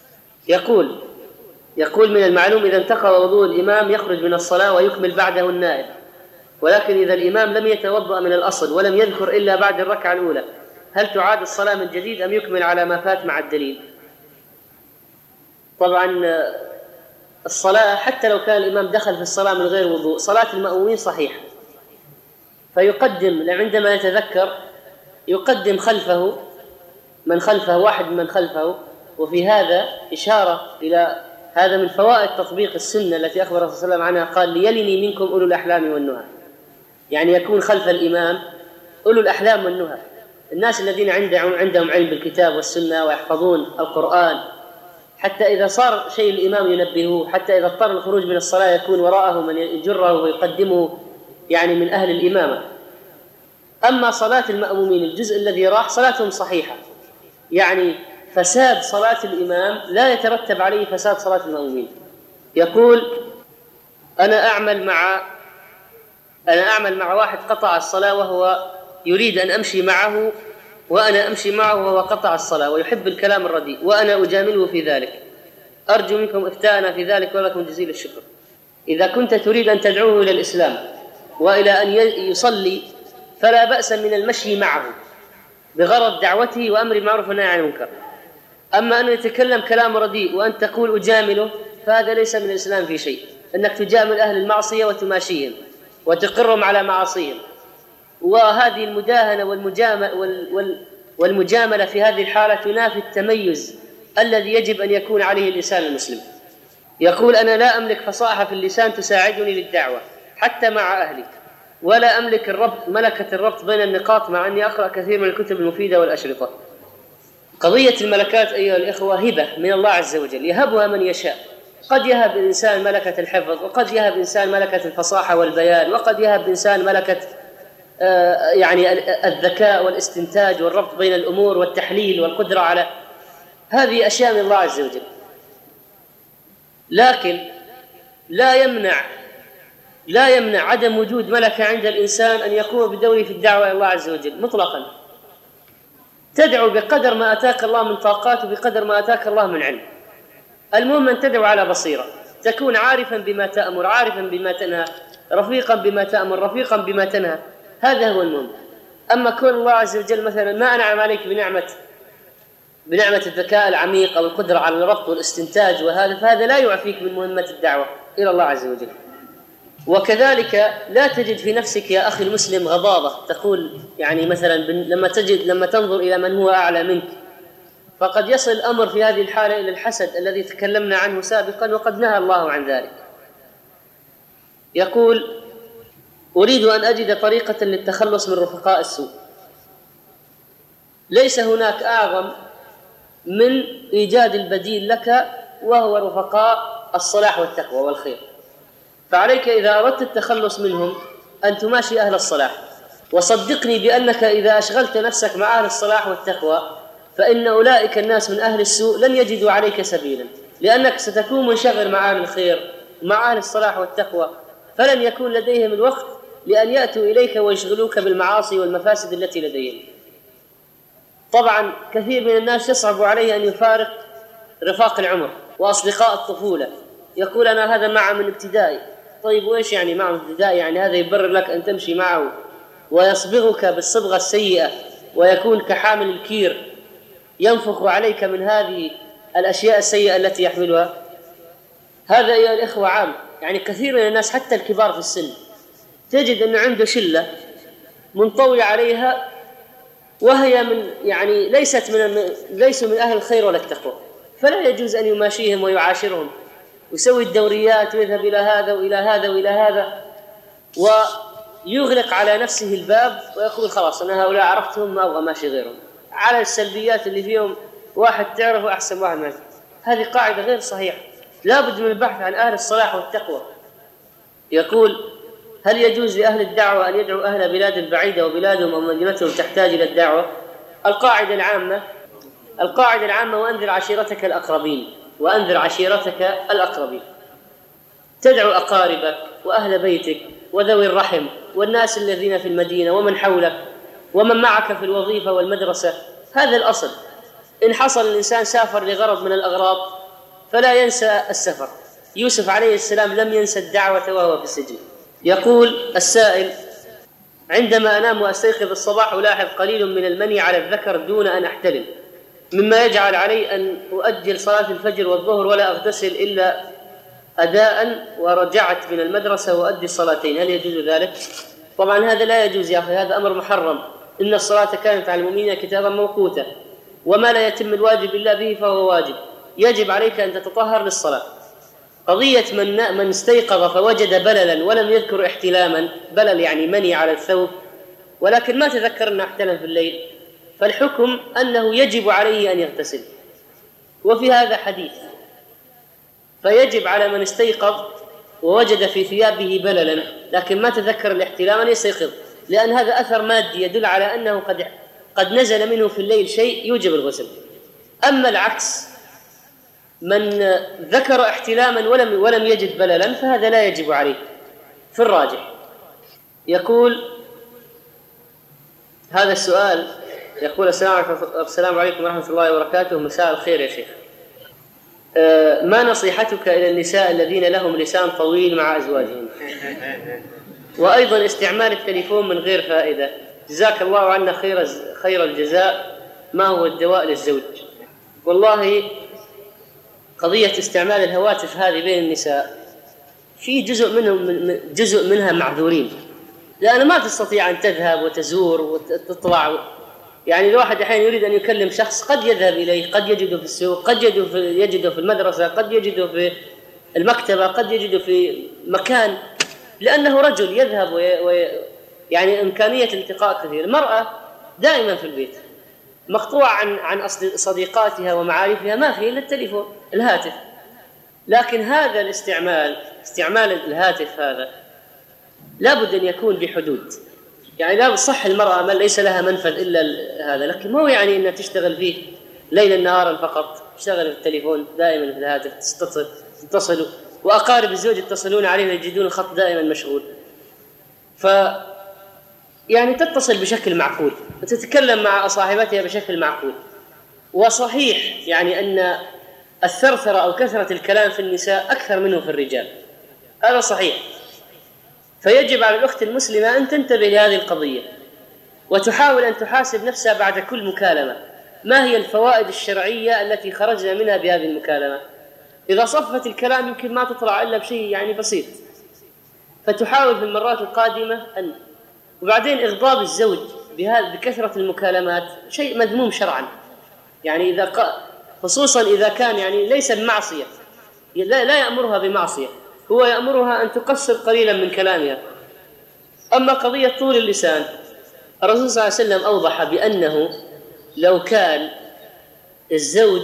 يقول من المعلوم إذا انتقض وضوء الإمام يخرج من الصلاة ويكمل بعده النائب، ولكن إذا الإمام لم يتوضأ من الأصل ولم يذكر إلا بعد الركعة الأولى هل تعاد الصلاة من جديد أم يكمل على ما فات مع الدليل؟ طبعا الصلاة حتى لو كان الإمام دخل في الصلاة من غير وضوء صلاة المأمومين صحيحة، فيقدم عندما يتذكر يقدم خلفه من خلفه واحد من خلفه. وفي هذا إشارة إلى هذا من فوائد تطبيق السنة التي أخبر الرسول صلى الله عليه وسلم عنها، قال ليلني منكم أولو الأحلام والنهى، يعني يكون خلف الإمام أولو الأحلام والنهى، الناس الذين عندهم علم بالكتاب والسنة ويحفظون القرآن، حتى إذا صار شيء الإمام ينبهه، حتى إذا اضطر الخروج من الصلاة يكون وراءه من يجره ويقدمه يعني من أهل الإمامة. أما صلاة المأمومين الجزء الذي راح صلاتهم صحيحة، يعني فساد صلاة الإمام لا يترتب عليه فساد صلاة المأمومين. يقول أنا أعمل مع واحد قطع الصلاة وهو يريد أن أمشي معه وأنا أمشي معه وهو قطع الصلاة ويحب الكلام الرديء وأنا أجامله في ذلك، أرجو منكم إفتاءنا في ذلك ولكم جزيل الشكر. إذا كنت تريد أن تدعوه إلى الإسلام وإلى أن يصلي فلا بأس من المشي معه بغرض دعوته وأمر معروف والنهي عن المنكر. أما أن يتكلم كلام رديء وأن تقول أجامله فهذا ليس من الإسلام في شيء، أنك تجامل أهل المعصية وتماشيهم وتقرهم على معاصيهم، وهذه المداهنة والمجاملة في هذه الحالة تنافي التميز الذي يجب أن يكون عليه الإنسان المسلم. يقول أنا لا أملك فصاحة في اللسان تساعدني للدعوة حتى مع أهلي، ولا أملك ملكة الربط بين النقاط مع أني أقرأ كثير من الكتب المفيدة والأشرطة. قضية الملكات أيها الإخوة هبة من الله عز وجل يهبها من يشاء، قد يهب الإنسان ملكة الحفظ، وقد يهب الإنسان ملكة الفصاحة والبيان، وقد يهب الإنسان ملكة يعني الذكاء والاستنتاج والربط بين الأمور والتحليل والقدرة على هذه أشياء من الله عز وجل. لكن لا يمنع عدم وجود ملكة عند الإنسان أن يقوم بدوره في الدعوة إلى الله عز وجل مطلقا. تدعو بقدر ما أتاك الله من طاقات وبقدر ما أتاك الله من علم، المهم أن تدعو على بصيرة، تكون عارفا بما تأمر، عارفا بما تنهى، رفيقا بما تأمر، رفيقا بما تنهى. هذا هو المهم. أما كون الله عز وجل مثلا ما أنعم عليك بنعمة الذكاء العميق أو القدرة على الربط والاستنتاج فهذا لا يعفيك من مهمة الدعوة إلى الله عز وجل. وكذلك لا تجد في نفسك يا أخي المسلم غضاضة، تقول يعني مثلا لما تنظر إلى من هو أعلى منك، فقد يصل الأمر في هذه الحالة إلى الحسد الذي تكلمنا عنه سابقا وقد نهى الله عن ذلك. يقول: أريد أن أجد طريقة للتخلص من رفقاء السوء. ليس هناك أعظم من إيجاد البديل لك، وهو رفقاء الصلاح والتقوى والخير. فعليك إذا أردت التخلص منهم أن تماشي أهل الصلاح، وصدقني بأنك إذا أشغلت نفسك مع أهل الصلاح والتقوى فإن أولئك الناس من أهل السوء لن يجدوا عليك سبيلا، لأنك ستكون منشغل مع أهل الخير مع أهل الصلاح والتقوى، فلن يكون لديهم الوقت لأن يأتوا إليك ويشغلوك بالمعاصي والمفاسد التي لديهم. طبعا كثير من الناس يصعب عليه أن يفارق رفاق العمر وأصدقاء الطفولة، يقول أنا هذا معه من ابتدائي. طيب وإيش يعني معه من ابتدائي؟ يعني هذا يبرر لك أن تمشي معه ويصبغك بالصبغة السيئة ويكون كحامل الكير ينفخ عليك من هذه الأشياء السيئة التي يحملها. هذا أيها الإخوة عام، يعني كثير من الناس حتى الكبار في السن تجد أنه عنده شلة منطوي عليها وهي ليسوا من أهل الخير ولا التقوى، فلا يجوز أن يماشيهم ويعاشرهم، ويسوي الدوريات ويذهب إلى هذا وإلى هذا وإلى هذا، ويغلق على نفسه الباب ويقول خلاص أنا هؤلاء عرفتهم ما أبغى ماشي غيرهم، على السلبيات اللي فيهم واحد تعرفه أحسن واحد ماشي. هذه قاعدة غير صحيحة، لا بد من البحث عن أهل الصلاح والتقوى. يقول: هل يجوز لأهل الدعوة أن يدعوا أهل بلاد بعيدة وبلادهم أو مدينتهم تحتاج إلى الدعوة؟ القاعدة العامة وأنذر عشيرتك الأقربين. تدعو أقاربك وأهل بيتك وذوي الرحم والناس الذين في المدينة ومن حولك ومن معك في الوظيفة والمدرسة. هذا الأصل. إن حصل الإنسان سافر لغرض من الأغراض فلا ينسى السفر. يوسف عليه السلام لم ينسى الدعوة وهو في السجن. يقول السائل: عندما أنام وأستيقظ الصباح ألاحظ قليل من المني على الذكر دون أن أحتلم، مما يجعل علي أن أؤجل صلاة الفجر والظهر ولا أغتسل إلا أداء ورجعت من المدرسة وأدي الصلاتين، هل يجوز ذلك؟ طبعا هذا لا يجوز يا أخي، هذا أمر محرم. إن الصلاة كانت على المؤمنين كتابا موقوتا، وما لا يتم الواجب إلا به فهو واجب. يجب عليك أن تتطهر للصلاة. قضية من استيقظ فوجد بللا ولم يذكر احتلاما، بلل يعني مني على الثوب، ولكن ما تذكر أنه احتلم في الليل، فالحكم أنه يجب عليه أن يغتسل. وفي هذا حديث، فيجب على من استيقظ ووجد في ثيابه بللا لكن ما تذكر الاحتلام أن يستيقظ، لأن هذا أثر مادي يدل على أنه قد نزل منه في الليل شيء يوجب الغسل. أما العكس، من ذكر احتلاما ولم يجد بللا فهذا لا يجب عليه في الراجح. يقول هذا السؤال، يقول: السلام عليكم ورحمة الله وبركاته، مساء الخير يا شيخ، ما نصيحتك إلى النساء الذين لهم لسان طويل مع أزواجهم، وأيضا استعمال التليفون من غير فائدة، جزاك الله عنا خير الجزاء، ما هو الدواء للزوج؟ والله قضية استعمال الهواتف هذه بين النساء في جزء منها معذورين، لأن ما تستطيع أن تذهب وتزور وتطلع. يعني الواحد أحيانا يريد أن يكلم شخص قد يذهب إليه، قد يجده في السوق، قد يجده في المدرسة، قد يجده في المكتبة، قد يجده في مكان، لأنه رجل يذهب يعني إمكانية الالتقاء كثير. المرأة دائما في البيت مقطوعة عن صديقاتها ومعارفها، ما في إلا التليفون الهاتف. لكن هذا استعمال الهاتف هذا لابد أن يكون بحدود. يعني لا صح المرأة من ليس لها منفذ إلا هذا، لكن ما هو يعني أنها تشتغل فيه ليلا نهارا فقط، تشتغل في التليفون دائما في الهاتف، تتصل وأقارب الزوج يتصلون عليه يجدون الخط دائما مشغول. يعني تتصل بشكل معقول وتتكلم مع صاحبتها بشكل معقول. وصحيح يعني أن الثرثرة أو كثرة الكلام في النساء أكثر منه في الرجال، هذا صحيح. فيجب على الأخت المسلمة أن تنتبه لهذه القضية وتحاول أن تحاسب نفسها بعد كل مكالمة ما هي الفوائد الشرعية التي خرجنا منها بهذه المكالمة. إذا صفت الكلام يمكن ما تطلع إلا بشيء يعني بسيط، فتحاول في المرات القادمة أن. وبعدين إغضاب الزوج بكثرة المكالمات شيء مذموم شرعا، يعني خصوصا إذا كان يعني ليس بمعصية، لا يأمرها بمعصية، هو يأمرها أن تقصر قليلا من كلامها. أما قضية طول اللسان، الرسول صلى الله عليه وسلم أوضح بأنه لو كان الزوج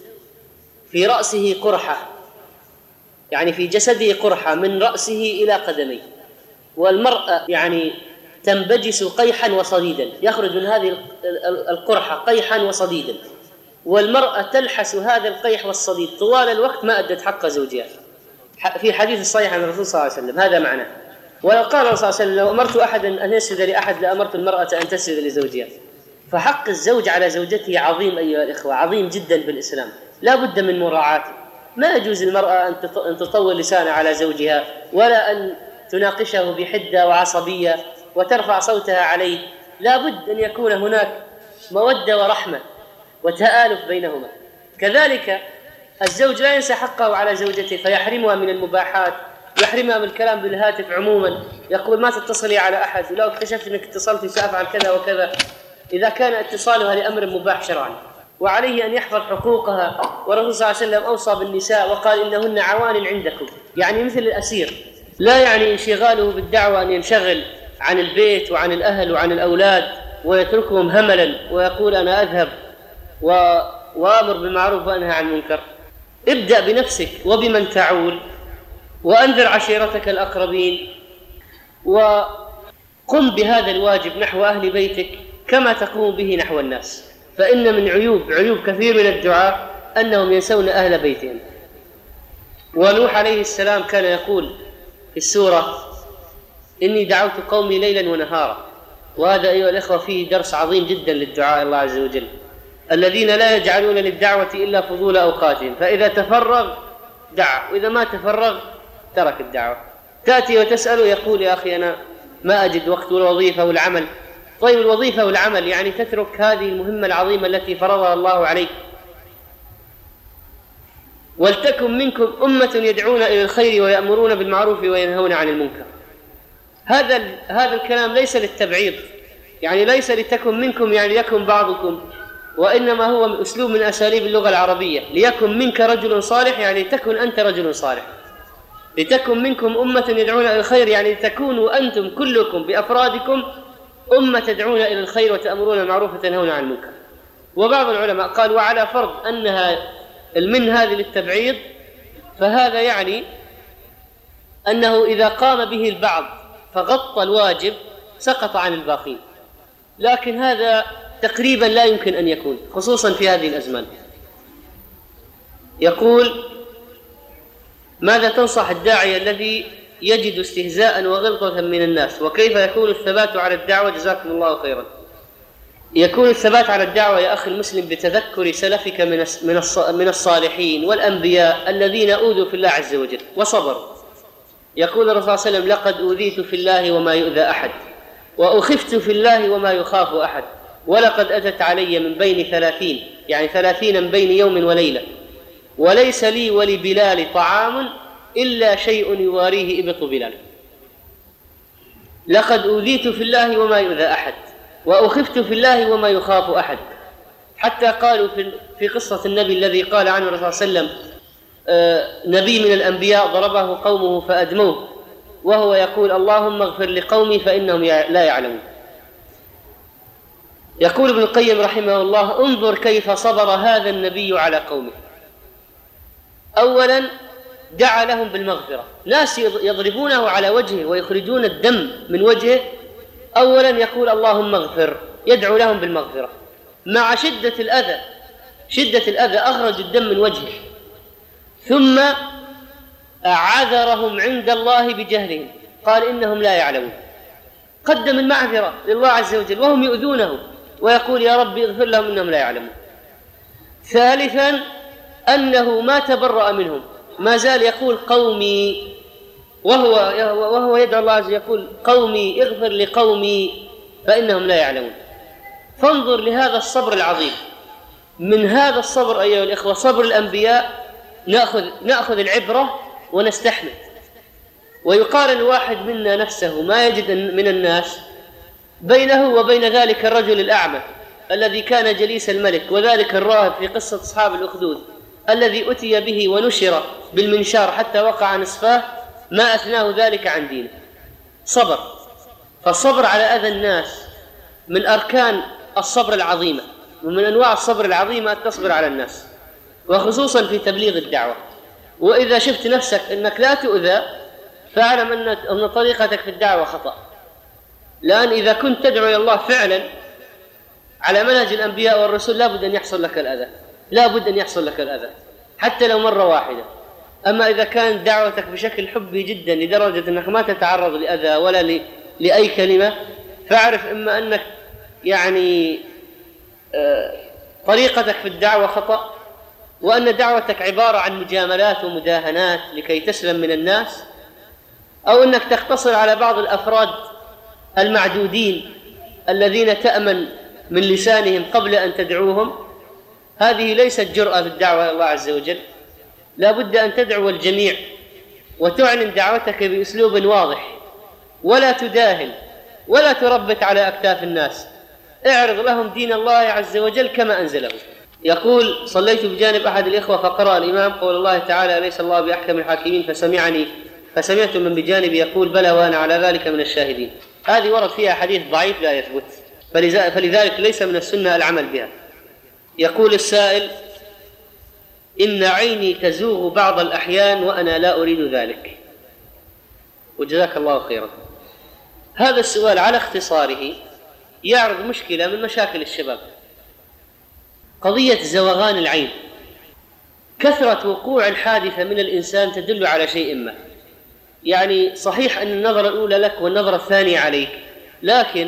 في رأسه قرحة، يعني في جسده قرحة من رأسه إلى قدميه، والمرأة يعني تنبجس قيحا وصديدا، يخرج من هذه القرحة قيحا وصديدا، والمرأة تلحس هذا القيح والصديد طوال الوقت ما أدت حق زوجها، في حديث الصحيح عن الرسول صلى الله عليه وسلم هذا معناه. ولو قال الرسول صلى الله عليه وسلم لو أمرت أحدا أن يسجد لأحد لأمرت المرأة أن تسجد لزوجها. فحق الزوج على زوجته عظيم أيها الإخوة، عظيم جدا بالإسلام، لا بد من مراعاته. ما يجوز المرأة أن تطول لسانها على زوجها، ولا أن تناقشه بحدة وعصبية وترفع صوتها عليه. لا بد أن يكون هناك مودة ورحمة وتآلف بينهما. كذلك الزوج لا ينسى حقه على زوجته فيحرمها من المباحات، يحرمها من الكلام بالهاتف عموما، يقول ما تتصلي على أحد، ولو اكتشفت أنك اتصلتي سأفعل كذا وكذا، إذا كان اتصالها لأمر مباح شرعا. وعليه أن يحفظ حقوقها، والرسول صلى الله عليه وسلم أوصى بالنساء وقال إنهن عوان عندكم، يعني مثل الأسير، لا يعني انشغاله بالدعوة أن ينشغل عن البيت وعن الأهل وعن الأولاد ويتركهم هملا ويقول أنا أذهب وأمر بالمعروف وأنهى عن المنكر. ابدأ بنفسك وبمن تعول، وأنذر عشيرتك الأقربين، وقم بهذا الواجب نحو أهل بيتك كما تقوم به نحو الناس. فإن من عيوب كثير من الدعاء أنهم ينسون أهل بيتهم. ونوح عليه السلام كان يقول في السورة إني دعوت قومي ليلا ونهارا. وهذا أيها الأخوة فيه درس عظيم جدا للدعاء الله عز وجل، الذين لا يجعلون للدعوة إلا فضول أوقاتهم، فإذا تفرغ دعا، وإذا ما تفرغ ترك الدعوة. تأتي وتسأل يقول يا أخي أنا ما أجد وقت الوظيفة والعمل. طيب الوظيفة والعمل يعني تترك هذه المهمة العظيمة التي فرضها الله عليك. ولتكن منكم أمة يدعون إلى الخير ويأمرون بالمعروف وينهون عن المنكر. هذا الكلام ليس للتبعيض، يعني ليس لتكن منكم يعني يكن بعضكم، وإنما هو أسلوب من أساليب اللغة العربية. ليكن منك رجل صالح يعني تكن أنت رجل صالح. لتكن منكم أمة يدعون إلى الخير يعني تكونوا أنتم كلكم بأفرادكم أمة تدعون إلى الخير وتأمرون بالمعروف وتنهون عن المنكر. وبعض العلماء قال وعلى فرض أنها المن هذه للتبعيض، فهذا يعني أنه إذا قام به البعض فغطى الواجب سقط عن الباقين، لكن هذا تقريبا لا يمكن أن يكون، خصوصا في هذه الأزمان. يقول ماذا تنصح الداعية الذي يجد استهزاء وغلطة من الناس، وكيف يكون الثبات على الدعوة؟ جزاكم الله خيرا. يكون الثبات على الدعوة يا أخي المسلم بتذكر سلفك من الصالحين والأنبياء الذين أوذوا في الله عز وجل وصبروا. يقول الرسول صلى الله عليه وسلم لقد أوذيت في الله وما يؤذى أحد، وأخفت في الله وما يخاف أحد، ولقد أتت علي من بين 30 يعني 30 من بين يوم وليلة، وليس لي ولبلال طعام إلا شيء يواريه إبط بلال. لقد أوذيت في الله وما يؤذى أحد، وأخفت في الله وما يخاف أحد. حتى قالوا في قصة النبي الذي قال عنه الرسول صلى الله عليه وسلم نبي من الأنبياء ضربه قومه فأدموه وهو يقول اللهم اغفر لقومي فإنهم لا يعلمون. يقول ابن القيم رحمه الله انظر كيف صبر هذا النبي على قومه. أولا دعا لهم بالمغفرة، ناس يضربونه على وجهه ويخرجون الدم من وجهه، أولا يقول اللهم اغفر، يدعو لهم بالمغفرة مع شدة الأذى أخرج الدم من وجهه، ثم عذرهم عند الله بجهلهم، قال إنهم لا يعلمون، قدم المعذرة لله عز وجل وهم يؤذونه، ويقول يا رب اغفر لهم إنهم لا يعلمون. ثالثا أنه ما تبرأ منهم، ما زال يقول قومي، وهو يدعو الله عز وجل يقول قومي اغفر لقومي فإنهم لا يعلمون. فانظر لهذا الصبر العظيم. من هذا الصبر أيها الإخوة، صبر الأنبياء، نأخذ العبرة ونستحمل. ويقارن الواحد منا نفسه ما يجد من الناس بينه وبين ذلك الرجل الأعمى الذي كان جليس الملك، وذلك الراهب في قصة أصحاب الأخدود الذي أتي به ونشر بالمنشار حتى وقع نصفاه، ما أثناه ذلك عن دينه. صبر. فالصبر على أذى الناس من أركان الصبر العظيمة، ومن أنواع الصبر العظيمة أن تصبر على الناس، وخصوصا في تبليغ الدعوة. وإذا شفت نفسك أنك لا تؤذى فاعلم أن طريقتك في الدعوة خطأ، لأن إذا كنت تدعو إلى الله فعلا على منهج الأنبياء والرسل لا بد أن يحصل لك الأذى، لا بد أن يحصل لك الأذى حتى لو مرة واحدة. أما إذا كانت دعوتك بشكل حبي جدا لدرجة أنك ما تتعرض لأذى ولا لأي كلمة، فاعرف إما أنك يعني طريقتك في الدعوة خطأ، وأن دعوتك عبارة عن مجاملات ومداهنات لكي تسلم من الناس، أو أنك تقتصر على بعض الأفراد المعدودين الذين تأمن من لسانهم قبل أن تدعوهم. هذه ليست جرأة في الدعوة إلى الله عز وجل. لا بد أن تدعو الجميع وتعلن دعوتك بأسلوب واضح، ولا تداهن ولا تربت على أكتاف الناس. اعرض لهم دين الله عز وجل كما أنزله. يقول: صليت بجانب أحد الإخوة فقرأ الإمام قول الله تعالى: أليس الله بأحكم الحاكمين، فسمعت من بجانبي يقول: بلى وأنا على ذلك من الشاهدين. هذه ورد فيها حديث ضعيف لا يثبت، فلذلك ليس من السنة العمل بها. يقول السائل: إن عيني تزوغ بعض الأحيان وأنا لا أريد ذلك، وجزاك الله خيرا. هذا السؤال على اختصاره يعرض مشكلة من مشاكل الشباب، قضية زوغان العين. كثرة وقوع الحادثة من الإنسان تدل على شيء ما، يعني صحيح أن النظرة الأولى لك والنظرة الثانية عليك، لكن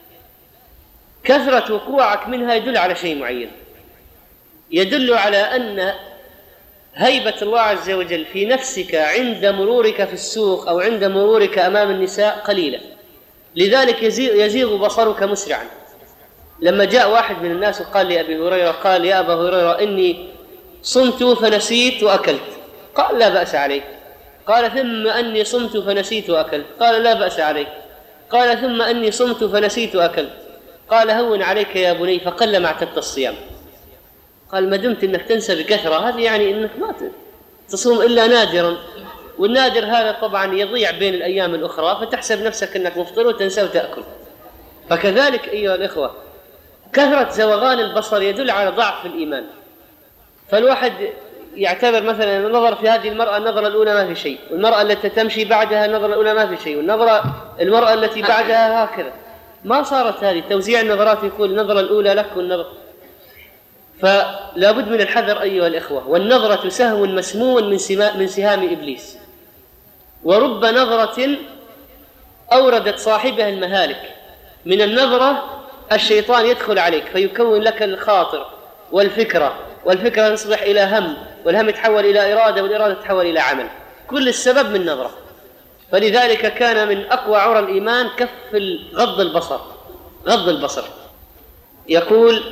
كثرة وقوعك منها يدل على شيء معين، يدل على أن هيبة الله عز وجل في نفسك عند مرورك في السوق أو عند مرورك أمام النساء قليلة، لذلك يزيغ بصرك مسرعا. لما جاء واحد من الناس وقال لأبي هريرة، قال: يا أبا هريرة إني صمت فنسيت وأكلت. قال: لا بأس عليك. قال: ثم أني صمت فنسيت وأكلت. قال: لا بأس عليك. قال: ثم أني صمت فنسيت وأكلت. قال: هون عليك يا بني، فقل ما اعتدت الصيام. قال: ما دمت أنك تنسى بكثرة هذه يعني أنك ما تصوم إلا نادرا، والنادر هذا طبعا يضيع بين الأيام الأخرى، فتحسب نفسك أنك مفطر وتنسى وتأكل. فكذلك أيها الإخوة كثرة زوغان البصر يدل على ضعف الإيمان. فالواحد يعتبر مثلا النظر في هذه المرأة النظرة الأولى ما في شيء، والمرأة التي تمشي بعدها النظرة الأولى ما في شيء، المرأة التي بعدها هكذا. ما صارت هذه توزيع النظرات، يقول النظرة الأولى لك والنظرة. فلا بد من الحذر أيها الإخوة. والنظرة سهم مسموم من سهام إبليس، ورب نظرة أوردت صاحبها المهالك. من النظرة الشيطان يدخل عليك فيكون لك الخاطر والفكرة تصبح إلى هم، والهم يتحول إلى إرادة، والإرادة تتحول إلى عمل. كل السبب من نظرة. فلذلك كان من أقوى عرى الإيمان كف غض البصر. يقول: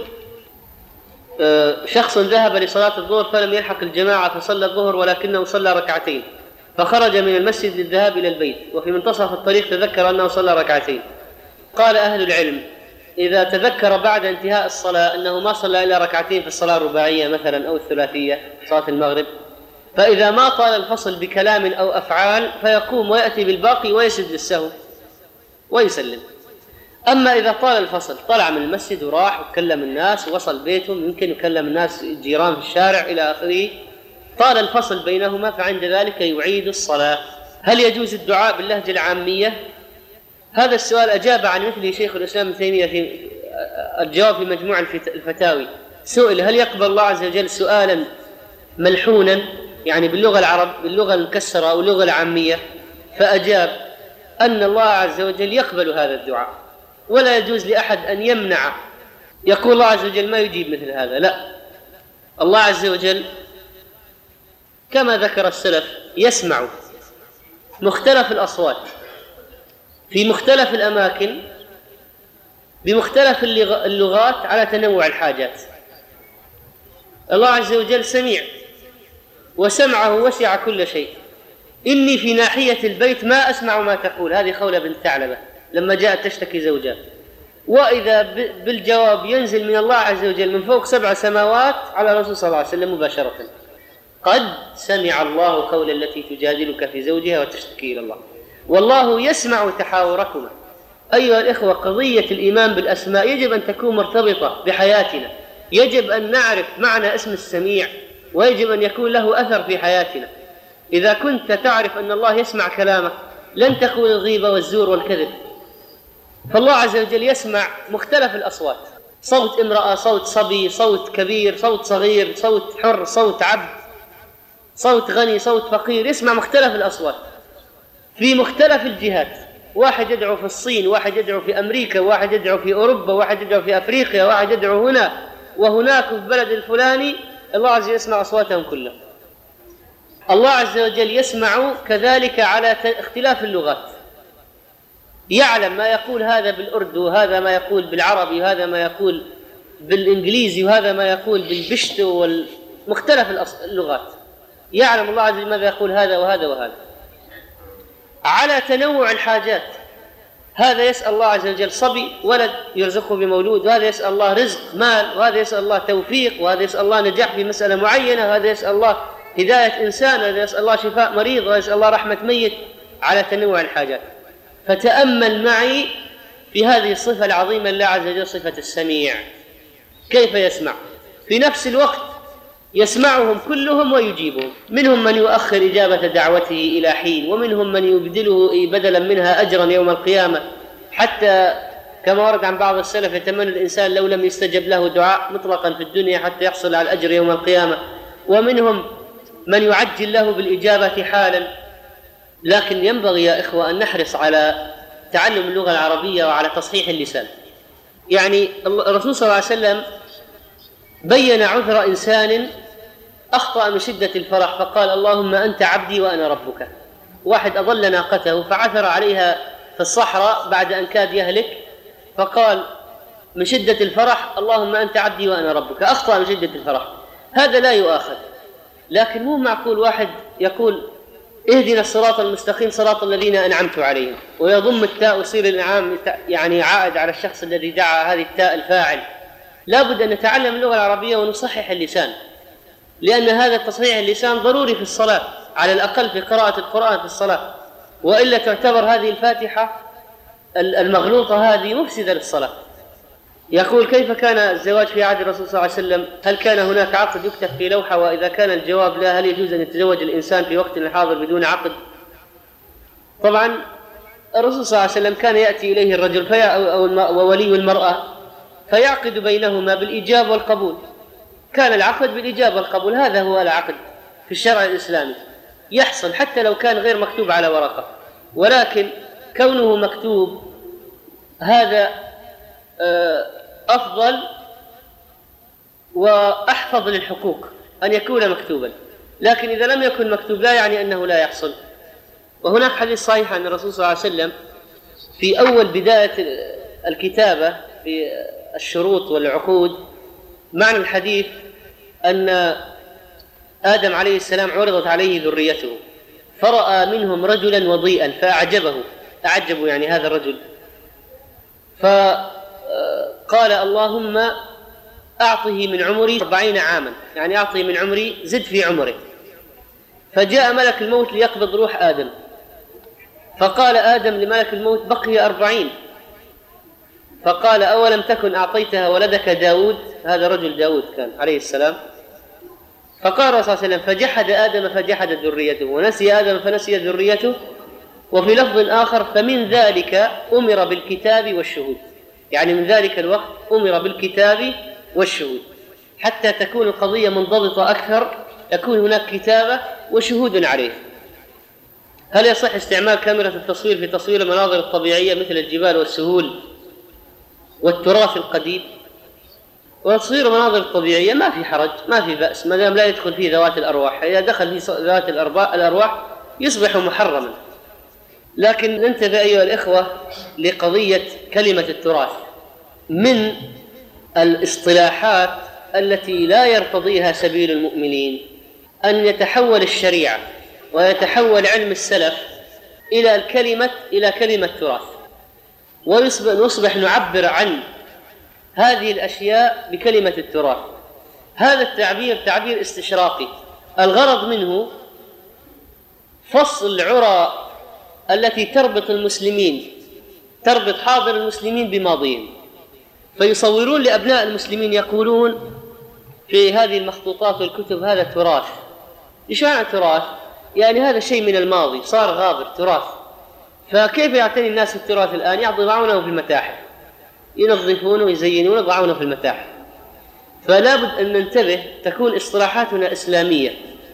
شخص ذهب لصلاة الظهر فلم يلحق الجماعة فصلى الظهر ولكنه صلى ركعتين، فخرج من المسجد للذهاب إلى البيت، وفي منتصف الطريق تذكر أنه صلى ركعتين. قال أهل العلم: إذا تذكر بعد انتهاء الصلاة أنه ما صلى إلا ركعتين في الصلاة الرباعية مثلا أو الثلاثية صلاة المغرب، فإذا ما طال الفصل بكلام أو أفعال فيقوم ويأتي بالباقي ويسجد للسهو ويسلم. أما إذا طال الفصل، طلع من المسجد وراح وكلم الناس ووصل بيتهم، يمكن يكلم الناس جيران في الشارع إلى آخره، طال الفصل بينهما، فعند ذلك يعيد الصلاة. هل يجوز الدعاء باللهجة العامية؟ هذا السؤال أجاب عن مثله شيخ الإسلام ابن تيمية في الجواب في مجموع الفتاوي. سئل: هل يقبل الله عز وجل سؤالا ملحونا يعني باللغة المكسرة أو اللغة العامية؟ فأجاب أن الله عز وجل يقبل هذا الدعاء، ولا يجوز لأحد أن يمنع. يقول الله عز وجل ما يجيب مثل هذا، لا، الله عز وجل كما ذكر السلف يسمع مختلف الأصوات في مختلف الأماكن بمختلف اللغات على تنوع الحاجات. الله عز وجل سميع، وسمعه وسع كل شيء. إني في ناحية البيت ما أسمع ما تقول، هذه خولة بنت ثعلبة لما جاءت تشتكي زوجها، وإذا بالجواب ينزل من الله عز وجل من فوق 7 سماوات على الرسول صلى الله عليه وسلم مباشرة: قد سمع الله قول التي تجادلك في زوجها وتشتكي إلى الله والله يسمع تحاوركما. أيها الإخوة، قضية الإيمان بالأسماء يجب أن تكون مرتبطة بحياتنا، يجب أن نعرف معنى اسم السميع، ويجب أن يكون له أثر في حياتنا. إذا كنت تعرف أن الله يسمع كلامك لن تكون الغيبة والزور والكذب. فالله عز وجل يسمع مختلف الأصوات: صوت امرأة، صوت صبي، صوت كبير، صوت صغير، صوت حر، صوت عبد، صوت غني، صوت فقير، يسمع مختلف الأصوات في مختلف الجهات. واحد يدعو في الصين، واحد يدعو في أمريكا، واحد يدعو في أوروبا، واحد يدعو في أفريقيا، واحد يدعو هنا وهناك في البلد الفلاني. الله عز وجل يسمع أصواتهم كلها. الله عز وجل يسمع كذلك على اختلاف اللغات، يعلم ما يقول هذا بالأردو، وهذا ما يقول بالعربي، وهذا ما يقول بالإنجليزي، وهذا ما يقول بالبشتو والمختلف اللغات. يعلم الله عز وجل ماذا يقول هذا وهذا وهذا على تنوع الحاجات. هذا يسأل الله عز وجل صبي ولد يرزقه بمولود، وهذا يسأل الله رزق مال، وهذا يسأل الله توفيق، وهذا يسأل الله نجاح في مسألة معينة، وهذا يسأل الله هداية إنسان، وهذا يسأل الله شفاء مريض، وهذا يسأل الله رحمة ميت، على تنوع الحاجات. فتأمل معي في هذه الصفة العظيمة لله عز وجل، صفة السميع. كيف يسمع؟ في نفس الوقت يسمعهم كلهم ويجيبهم. منهم من يؤخر إجابة دعوته إلى حين، ومنهم من يبدله بدلا منها أجرا يوم القيامة، حتى كما ورد عن بعض السلف يتمنى الإنسان لو لم يستجب له دعاء مطلقا في الدنيا حتى يحصل على الأجر يوم القيامة. ومنهم من يعجل له بالإجابة حالا. لكن ينبغي يا إخوة أن نحرص على تعلم اللغة العربية وعلى تصحيح اللسان. يعني الرسول صلى الله عليه وسلم بين عذر إنسان أخطأ من شدة الفرح فقال: اللهم أنت عبدي وأنا ربك. واحد أضل ناقته فعثر عليها في الصحراء بعد أن كاد يهلك، فقال من شدة الفرح: اللهم أنت عبدي وأنا ربك. أخطأ من شدة الفرح، هذا لا يؤاخذ. لكن مو معقول واحد يقول اهدنا الصراط المستقيم صراط الذين أنعمت عليهم، ويضم التاء ويصير الإنعام يعني عائد على الشخص الذي دعا، هذه التاء الفاعل. لا بد أن نتعلم اللغة العربية ونصحح اللسان، لأن هذا تصحيح اللسان ضروري في الصلاة، على الأقل في قراءة القرآن في الصلاة، وإلا تعتبر هذه الفاتحة المغلوطة هذه مفسدة للصلاة. يقول: كيف كان الزواج في عهد الرسول صلى الله عليه وسلم؟ هل كان هناك عقد يكتب في لوحة؟ وإذا كان الجواب لا، هل يجوز أن يتزوج الإنسان في وقت الحاضر بدون عقد؟ طبعا الرسول صلى الله عليه وسلم كان يأتي إليه الرجل وولي المرأة فيعقد بينهما بالإيجاب والقبول. كان العقد بالإيجاب والقبول، هذا هو العقد في الشرع الإسلامي، يحصل حتى لو كان غير مكتوب على ورقة، ولكن كونه مكتوب هذا أفضل وأحفظ للحقوق أن يكون مكتوبا. لكن إذا لم يكن مكتوب لا يعني أنه لا يحصل. وهناك حديث صحيح عن الرسول صلى الله عليه وسلم في أول بداية الكتابة في الشروط والعقود. معنى الحديث أن آدم عليه السلام عرضت عليه ذريته فرأى منهم رجلا وضيئا أعجبه يعني هذا الرجل، فقال: اللهم أعطه من عمري 40 عاما، يعني أعطه من عمري، زد في عمره. فجاء ملك الموت ليقبض روح آدم، فقال آدم لملك الموت: بقي 40. فقال: أولم تكن أعطيتها ولدك داود؟ هذا رجل داود كان عليه السلام. فقال صلى الله عليه وسلم: فجحد آدم فجحدت ذريته، ونسي آدم فنسي ذريته. وفي لفظ آخر: فمن ذلك أمر بالكتاب والشهود، يعني من ذلك الوقت أمر بالكتاب والشهود حتى تكون القضية منضبطة أكثر، يكون هناك كتابة وشهود عليه. هل يصح استعمال كاميرا التصوير في تصوير المناظر الطبيعية مثل الجبال والسهول والتراث القديم؟ وتصير مناظر طبيعية ما في حرج، ما في بأس، ما دام لا يدخل فيه ذوات الأرواح. إذا دخل في ذوات الأرواح يصبح محرما. لكن ننتبه أيها الإخوة لقضية كلمة التراث. من الاصطلاحات التي لا يرتضيها سبيل المؤمنين أن يتحول الشريعة ويتحول علم السلف إلى كلمة تراث، ونصبح نعبر عن هذه الأشياء بكلمة التراث. هذا التعبير تعبير استشراقي، الغرض منه فصل العرى التي تربط المسلمين، تربط حاضر المسلمين بماضيهم، فيصورون لأبناء المسلمين يقولون في هذه المخطوطات والكتب هذا تراث. إيش معنى تراث؟ يعني هذا شيء من الماضي صار غابر، تراث. فكيف يعتني الناس التراث الآن؟ يضعونه في المتاحف، ينظفونه ويزينونه ويضعونه في المتاحف. فلا بد أن ننتبه، تكون اصطلاحاتنا إسلامية.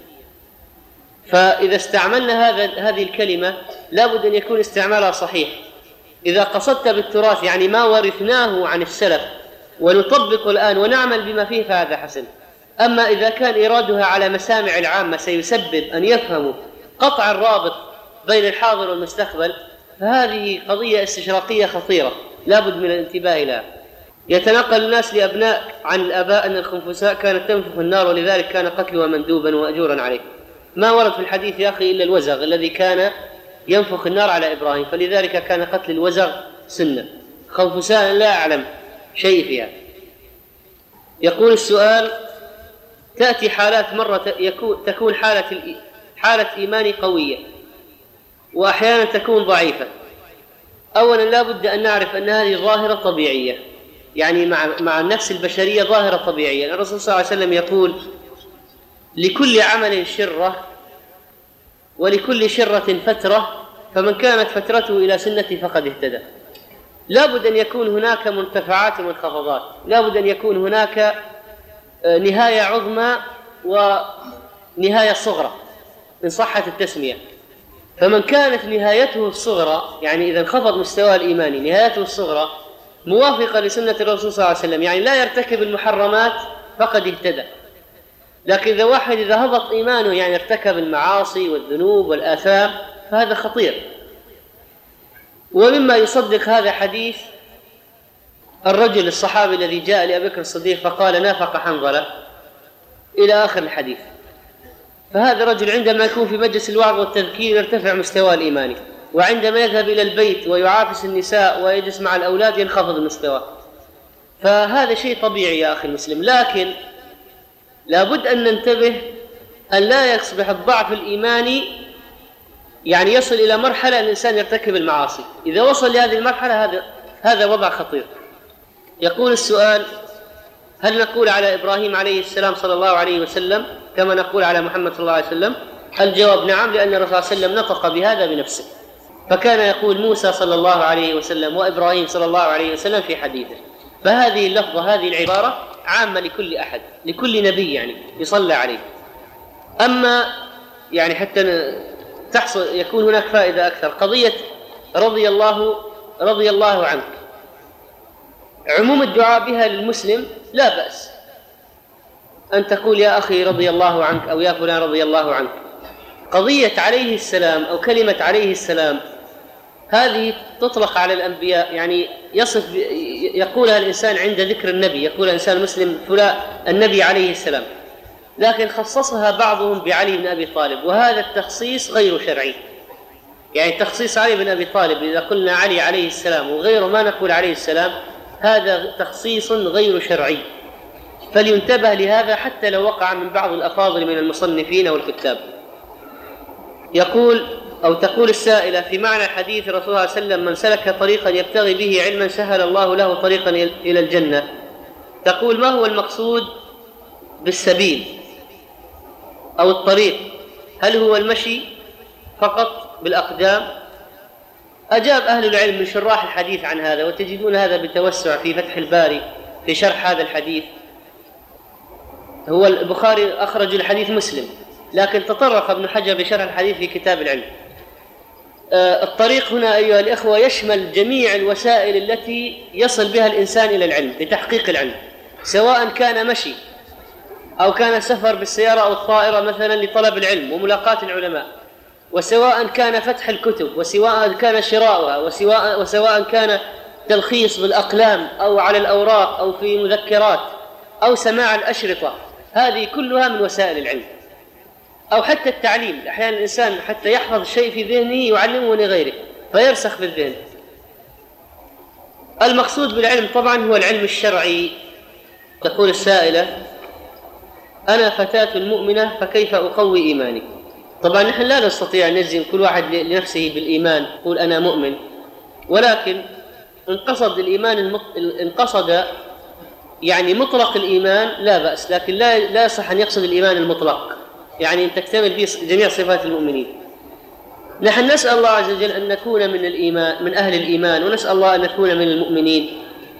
فإذا استعملنا هذه الكلمة لا بد أن يكون استعمالها صحيح. إذا قصدت بالتراث يعني ما ورثناه عن السلف ونطبق الآن ونعمل بما فيه فهذا حسن. أما إذا كان إرادها على مسامع العامة سيسبب أن يفهموا قطع الرابط بين الحاضر والمستقبل، فهذه قضية استشراقية خطيرة لا بد من الانتباه لها. يتنقل الناس عن الآباء أن الخنفساء كانت تنفخ النار ولذلك كان قتلها مندوبا وأجورا عليه. ما ورد في الحديث يا أخي إلا الوزغ الذي كان ينفخ النار على إبراهيم، فلذلك كان قتل الوزغ سنة. خنفساء لا أعلم شيء فيها. يقول السؤال: تأتي حالات مرة تكون حالة إيمان قوية وأحيانا تكون ضعيفة. أولا لا بد أن نعرف أن هذه ظاهرة طبيعية، يعني مع النفس البشرية ظاهرة طبيعية. الرسول صلى الله عليه وسلم يقول: لكل عمل شرة ولكل شرة فترة، فمن كانت فترته إلى سنتي فقد اهتدى. لا بد أن يكون هناك مرتفعات وانخفاضات، لا بد أن يكون هناك نهاية عظمى ونهاية صغرى إن صحت التسمية. فمن كانت نهايته الصغرى، يعني إذا انخفض مستوى الإيماني، نهايته الصغرى موافقة لسنة الرسول صلى الله عليه وسلم، يعني لا يرتكب المحرمات فقد اهتدى. لكن إذا واحد إذا هبط إيمانه يعني ارتكب المعاصي والذنوب والآثام فهذا خطير. ومما يصدق هذا حديث الرجل الصحابي الذي جاء لأبي بكر الصديق فقال: نافق حنظلة إلى آخر الحديث. فهذا الرجل عندما يكون في مجلس الوعظ والتذكير يرتفع مستوى الإيماني، وعندما يذهب إلى البيت ويعافس النساء ويجلس مع الأولاد ينخفض المستوى. فهذا شيء طبيعي يا أخي المسلم. لكن لابد أن ننتبه أن لا يصبح الضعف الإيماني يعني يصل إلى مرحلة الإنسان يرتكب المعاصي. إذا وصل لهذه المرحلة هذا وضع خطير. يقول السؤال: هل نقول على إبراهيم عليه السلام صلى الله عليه وسلم كما نقول على محمد صلى الله عليه وسلم؟ الجواب نعم، لأن الرسول صلى الله عليه وسلم نطق بهذا بنفسه، فكان يقول موسى صلى الله عليه وسلم وإبراهيم صلى الله عليه وسلم في حديثه. فهذه اللفظة، هذه العبارة عامة لكل أحد، لكل نبي يعني يصلى عليه. أما يعني حتى تحصل يكون هناك فائدة أكثر، قضية رضي الله عنك، عموم الدعاء بها للمسلم لا بأس أن تقول يا أخي رضي الله عنك أو يا فلان رضي الله عنك. قضية عليه السلام أو كلمة عليه السلام هذه تطلق على الأنبياء، يعني يقولها الإنسان عند ذكر النبي، يقول الإنسان المسلم فلان النبي عليه السلام، لكن خصصها بعضهم بعلي بن أبي طالب، وهذا التخصيص غير شرعي. يعني تخصيص علي بن أبي طالب إذا قلنا علي عليه السلام وغيره ما نقول عليه السلام، هذا تخصيص غير شرعي، فلينتبه لهذا حتى لو وقع من بعض الأفاضل من المصنفين والكتاب. تقول السائلة: في معنى حديث الرسول صلى الله عليه وسلم من سلك طريقا يبتغي به علما سهل الله له طريقا إلى الجنة، تقول ما هو المقصود بالسبيل أو الطريق؟ هل هو المشي فقط بالأقدام؟ أجاب أهل العلم من شراح الحديث عن هذا، وتجدون هذا بتوسع في فتح الباري في شرح هذا الحديث. هو البخاري أخرج الحديث مسلم، لكن تطرق ابن حجر بشرح الحديث في كتاب العلم. الطريق هنا أيها الإخوة يشمل جميع الوسائل التي يصل بها الإنسان إلى العلم لتحقيق العلم، سواء كان مشي أو كان سفر بالسيارة أو الطائرة مثلا لطلب العلم وملاقاة العلماء، وسواء كان فتح الكتب، وسواء كان شراؤها، وسواء كان تلخيص بالأقلام أو على الأوراق أو في مذكرات أو سماع الأشرطة، هذه كلها من وسائل العلم. أو حتى التعليم، أحيانا الإنسان حتى يحفظ شيء في ذهنه يعلمه لغيره فيرسخ في الذهن. المقصود بالعلم طبعا هو العلم الشرعي. تقول السائلة: أنا فتاة مؤمنة فكيف أقوي إيماني؟ طبعا نحن لا نستطيع أن نجزم كل واحد لنفسه بالإيمان يقول أنا مؤمن، ولكن إن قصد الإيمان إن قصد يعني مطلق الإيمان لا بأس، لكن لا يصح أن يقصد الإيمان المطلق، يعني أن تكتمل فيه جميع صفات المؤمنين. نحن نسأل الله عز وجل أن نكون من أهل الإيمان، ونسأل الله أن نكون من المؤمنين.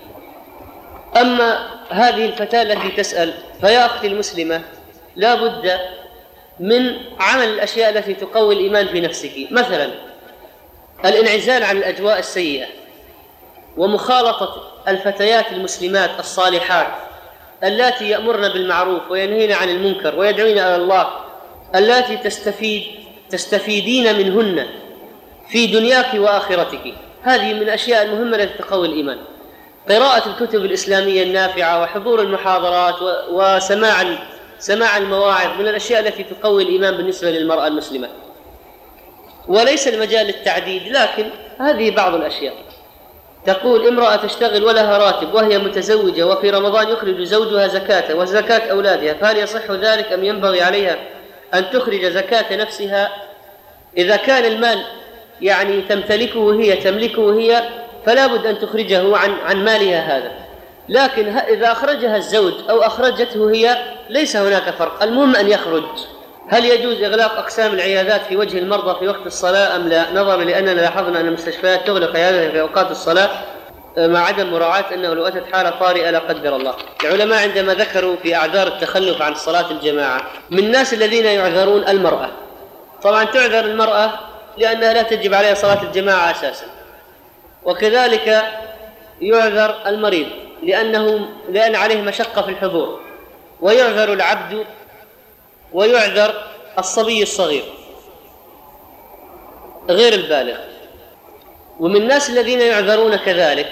أما هذه الفتاة التي تسأل، فيا أختي المسلمة لا بد من عمل الأشياء التي تقوي الإيمان في نفسك، مثلا الانعزال عن الأجواء السيئة، ومخالطة الفتيات المسلمات الصالحات اللاتي يأمرن بالمعروف وينهين عن المنكر ويدعون إلى الله، اللاتي تستفيدين منهن في دنياك وآخرتك. هذه من الأشياء المهمة التي تقوي الإيمان. قراءة الكتب الإسلامية النافعة وحضور المحاضرات وسماع المواعظ من الأشياء التي تقوي الإيمان بالنسبة للمرأة المسلمة. وليس المجال للتعديد، لكن هذه بعض الأشياء. تقول: امرأة تشتغل ولها راتب وهي متزوجة، وفي رمضان يخرج زوجها زكاة وزكاة أولادها، فهل يصح ذلك أم ينبغي عليها أن تخرج زكاة نفسها؟ إذا كان المال يعني تملكه هي فلا بد أن تخرجه عن مالها هذا، لكن إذا أخرجها الزوج أو أخرجته هي ليس هناك فرق، المهم أن يخرج. هل يجوز إغلاق أقسام العيادات في وجه المرضى في وقت الصلاة أم لا، نظرا لأننا لاحظنا أن المستشفيات تغلق عياداتها في أوقات الصلاة مع عدم مراعاة أنه لو أتت حالة طارئة لا قدر الله؟ العلماء عندما ذكروا في أعذار التخلف عن صلاة الجماعة، من الناس الذين يعذرون المرأة. طبعا تعذر المرأة لأنها لا تجب عليها صلاة الجماعة أساسا، وكذلك يعذر المريض لأن عليه مشقة في الحضور، ويعذر العبد، ويعذر الصبي الصغير غير البالغ. ومن الناس الذين يعذرون كذلك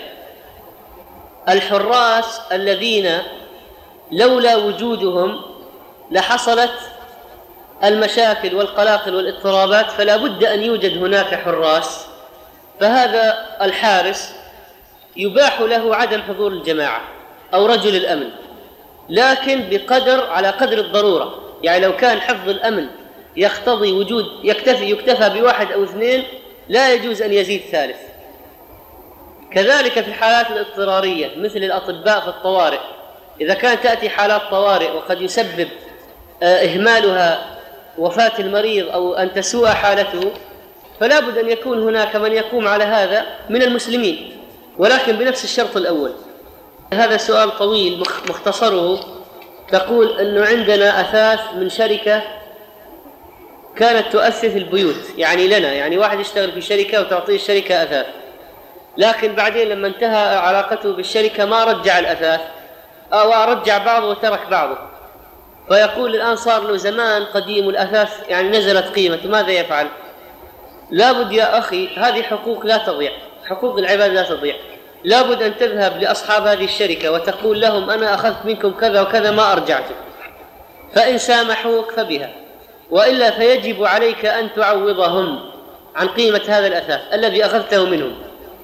الحراس الذين لولا وجودهم لحصلت المشاكل والقلاقل والاضطرابات، فلا بد أن يوجد هناك حراس، فهذا الحارس يباح له عدم حضور الجماعة أو رجل الأمن، لكن على قدر الضرورة. يعني لو كان حفظ الأمن يقتضي وجود يكتفى بواحد أو اثنين، لا يجوز أن يزيد ثالث. كذلك في الحالات الاضطرارية مثل الأطباء في الطوارئ، إذا كانت تأتي حالات طوارئ وقد يسبب إهمالها وفاة المريض أو أن تسوء حالته، فلا بد أن يكون هناك من يقوم على هذا من المسلمين، ولكن بنفس الشرط الأول. هذا سؤال طويل مختصره، تقول أنه عندنا أثاث من شركة كانت تؤثث البيوت، يعني لنا، يعني واحد يشتغل في شركة وتعطيه الشركة أثاث، لكن بعدين لما انتهى علاقته بالشركة ما رجع الأثاث أو رجع بعضه وترك بعضه، فيقول الآن صار له زمان قديم والأثاث يعني نزلت قيمته، ماذا يفعل؟ لابد يا أخي، هذه حقوق لا تضيع، حقوق العباد لا تضيع. لابد أن تذهب لأصحاب هذه الشركة وتقول لهم أنا أخذت منكم كذا وكذا ما أرجعته، فإن سامحوك فبها، وإلا فيجب عليك أن تعوضهم عن قيمة هذا الأثاث الذي أخذته منهم.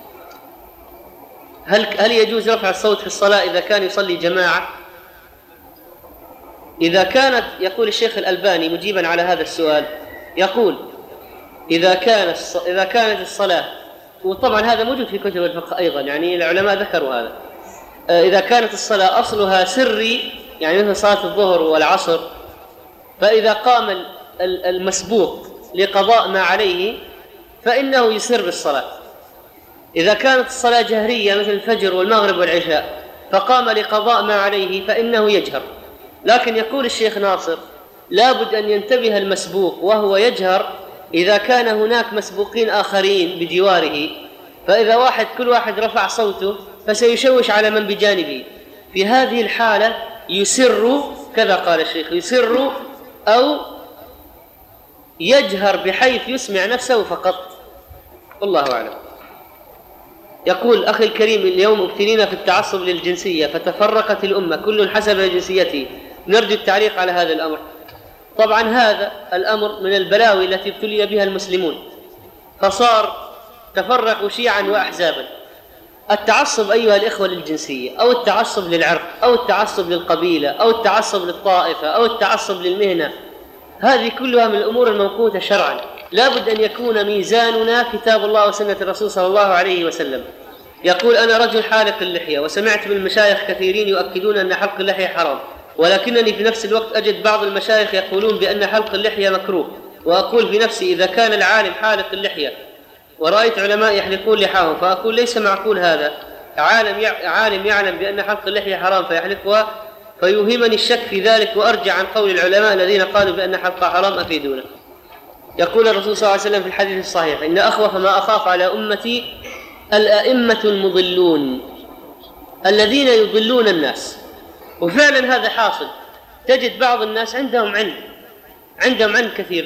هل يجوز رفع الصوت في الصلاة إذا كان يصلي جماعة؟ إذا كانت، يقول الشيخ الألباني مجيبا على هذا السؤال، يقول إذا كانت الصلاة، وطبعا هذا موجود في كتب الفقه أيضا، يعني العلماء ذكروا هذا، إذا كانت الصلاة أصلها سري، يعني مثل صلاة الظهر والعصر، فإذا قام المسبوق لقضاء ما عليه فإنه يسر بالصلاة. إذا كانت الصلاة جهرية مثل الفجر والمغرب والعشاء فقام لقضاء ما عليه فإنه يجهر. لكن يقول الشيخ ناصر لابد أن ينتبه المسبوق وهو يجهر إذا كان هناك مسبوقين آخرين بجواره، فإذا كل واحد رفع صوته فسيشوش على من بجانبه، في هذه الحالة يسر، كذا قال الشيخ، يسر أو يجهر بحيث يسمع نفسه فقط، والله أعلم. يقول أخي الكريم: اليوم ابتلينا في التعصب للجنسية فتفرقت الأمة كل حسب جنسيته، نرجو التعليق على هذا الأمر. طبعا هذا الأمر من البلاوي التي ابتلي بها المسلمون، فصار تفرقوا شيعا وأحزابا. التعصب أيها الإخوة للجنسية أو التعصب للعرق أو التعصب للقبيلة أو التعصب للطائفة أو التعصب للمهنة، هذه كلها من الأمور الموقوتة شرعا. لا بد أن يكون ميزاننا كتاب الله وسنة الرسول صلى الله عليه وسلم. يقول: أنا رجل حالق اللحية، وسمعت من المشايخ كثيرين يؤكدون أن حلق اللحية حرام، ولكنني في نفس الوقت أجد بعض المشايخ يقولون بأن حلق اللحية مكروه، وأقول في نفسي: إذا كان العالم حالق اللحية ورأيت علماء يحلقون لحاهم، فأقول ليس معقول هذا، عالم يعلم بأن حلق اللحية حرام فيحلقها، فيوهمني الشك في ذلك وأرجع عن قول العلماء الذين قالوا بأن حلقها حرام أفيدونا. يقول الرسول صلى الله عليه وسلم في الحديث الصحيح: إن أخوف ما أخاف على أمتي الأئمة المضلون الذين يضلون الناس. وفعلا هذا حاصل، تجد بعض الناس عندهم علم كثير،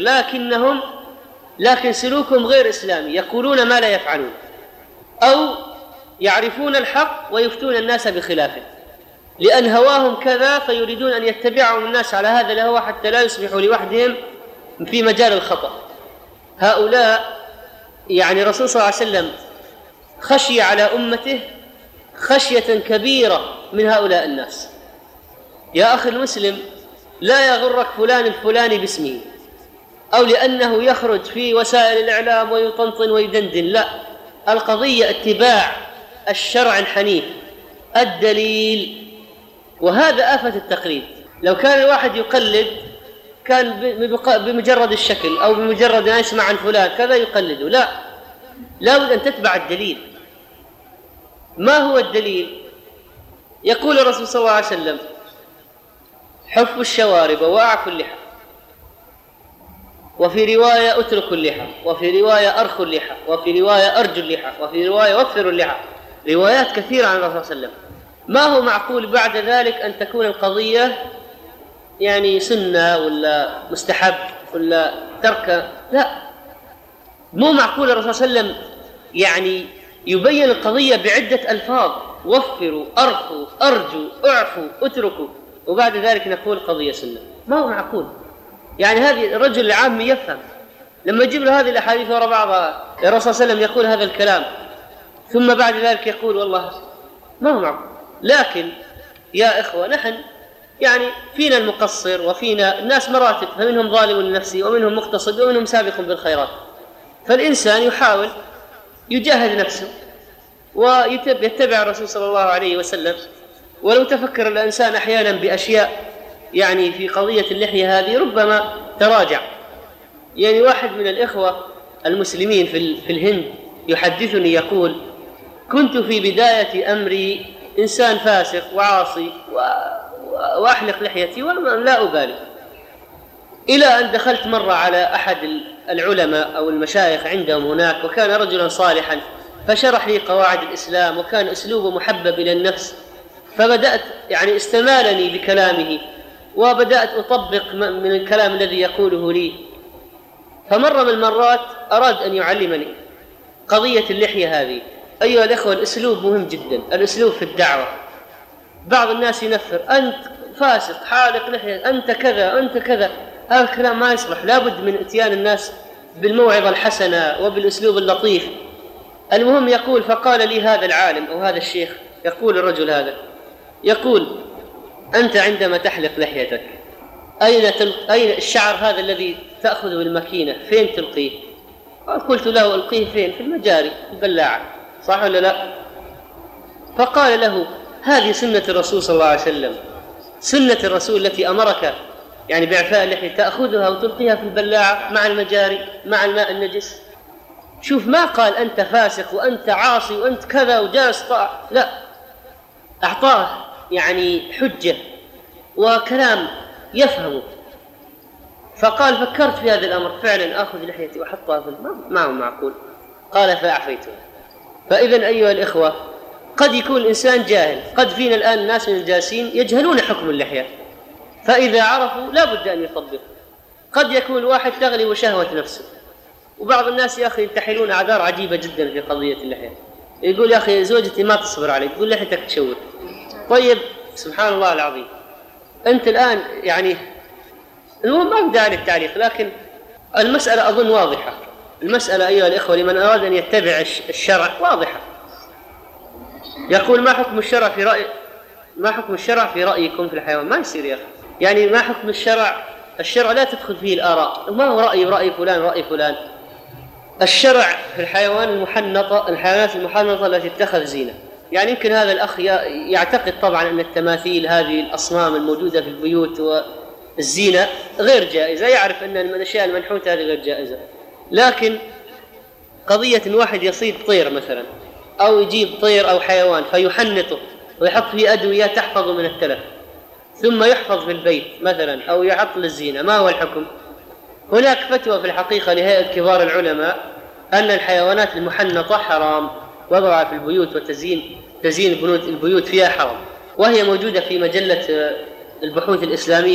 لكن سلوكهم غير إسلامي، يقولون ما لا يفعلون، أو يعرفون الحق ويفتون الناس بخلافه، لأن هواهم كذا فيريدون أن يتبعهم الناس على هذا الهوى حتى لا يصبحوا لوحدهم في مجال الخطأ. هؤلاء يعني الرسول صلى الله عليه وسلم خشي على أمته خشية كبيرة من هؤلاء الناس. يا أخي المسلم، لا يغرك فلان الفلاني باسمه أو لأنه يخرج في وسائل الإعلام ويطنطن ويدندن، لا، القضية اتباع الشرع الحنيف، الدليل. وهذا آفة التقليد. لو كان الواحد يقلد كان بمجرد الشكل أو بمجرد أن يسمع عن فلان كذا يقلده، لا بد أن تتبع الدليل. ما هو الدليل؟ يقول الرسول صلى الله عليه وسلم: حفوا الشوارب وأعفوا اللحى، وفي رواية اتركوا اللحى، وفي رواية أرخوا اللحى، وفي رواية أرجوا اللحى، وفي رواية وفروا اللحى. روايات كثيرة عن الرسول صلى الله عليه وسلم. ما هو معقول بعد ذلك أن تكون القضية يعني سنة ولا مستحب ولا ترك؟ لا، مو معقول. الرسول صلى الله عليه وسلم يعني يبين القضية بعدة ألفاظ: وفروا، أرخوا، أرجوا، أعفوا، اتركوا، وبعد ذلك نقول قضية سنة. ما هو معقول. يعني هذه الرجل العامي يفهم لما يجيب له هذه الأحاديث وراء بعضها، الرسول صلى الله عليه وسلم يقول هذا الكلام ثم بعد ذلك يقول والله ما هو معقول. لكن يا إخوة، نحن يعني فينا المقصر وفينا الناس مراتب، فمنهم ظالم لنفسه ومنهم مقتصد ومنهم سابق بالخيرات. فالإنسان يحاول يجاهد نفسه ويتبع الرسول صلى الله عليه وسلم. ولو تفكر الإنسان أحيانا بأشياء يعني في قضية اللحية هذه ربما تراجع. يعني واحد من الإخوة المسلمين في الهند يحدثني يقول: كنت في بداية أمري إنسان فاسق وعاصي وأحلق لحيتي ولا أبالي، إلى أن دخلت مرة على أحد العلماء أو المشايخ عندهم هناك، وكان رجلا صالحا، فشرح لي قواعد الإسلام وكان أسلوبه محبب إلى النفس، فبدأت يعني استمالني بكلامه وبدأت أطبق من الكلام الذي يقوله لي. فمرة من المرات أراد أن يعلمني قضية اللحية هذه. أيها الأخوة، الأسلوب مهم جدا، الأسلوب في الدعوة. بعض الناس ينفر: أنت فاسق حالق لحية، أنت كذا، أنت كذا. هذا الكلام ما يصلح. لابد من إتيان الناس بالموعظة الحسنة وبالأسلوب اللطيف. المهم يقول: فقال لي هذا العالم أو هذا الشيخ، يقول الرجل هذا، يقول: أنت عندما تحلق لحيتك أين الشعر هذا الذي تأخذه بالماكينة فين تلقيه؟ قلت له: ألقيه فين؟ في المجاري، في البلاعة، صح ولا لا؟ فقال له: هذه سنة الرسول صلى الله عليه وسلم، سنة الرسول التي أمرك يعني بإعفاء اللحية، تأخذها وتلقيها في البلاعة مع المجاري مع الماء النجس. شوف، ما قال أنت فاسق وأنت عاصي وأنت كذا وجالس لا، أعطاه يعني حجة وكلام يفهمه. فقال: فكرت في هذا الأمر فعلا، أخذ لحيتي وأحطها في ما هو معقول. قال: فأعفيتها. فإذن أيها الإخوة، قد يكون الإنسان جاهل، قد فينا الآن الناس من الجالسين يجهلون حكم اللحية، فإذا عرفوا لا بد أن يطبقوا. قد يكون الواحد تغلب شهوة نفسه، وبعض الناس يا أخي ينتحلون أعذار عجيبة جدا في قضية اللحية. يقول يا أخي زوجتي ما تصبر علي، تقول لحيتك تشوه. طيب سبحان الله العظيم، أنت الآن يعني المهم ما بدأ على التعليق، لكن المسألة أظن واضحة. المسألة أيها الإخوة لمن أراد أن يتبع الشرع واضحة. يقول ما حكم الشرع في رأيكم في الحيوان؟ ما يصير يا أخي، يعني ما حكم الشرع؟ الشرع لا تدخل فيه الآراء، ما هو رأي فلان رأي فلان. الشرع في الحيوانات المحنطة التي تتخذ زينة. يعني يمكن هذا الأخ يعتقد طبعا أن التماثيل هذه الأصنام الموجودة في البيوت والزينة غير جائزة، يعرف أن الأشياء المنحوتة هذه غير جائزة، لكن قضية واحد يصيد طير مثلا أو يجيب طير أو حيوان فيحنطه ويحط فيه أدوية تحفظه من التلف ثم يحفظ في البيت مثلا أو يحط للزينة، ما هو الحكم؟ هناك فتوى في الحقيقة لهيئة كبار العلماء أن الحيوانات المحنطة حرام، وضعها في البيوت وتزيين البيوت فيها حرام، وهي موجودة في مجلة البحوث الإسلامية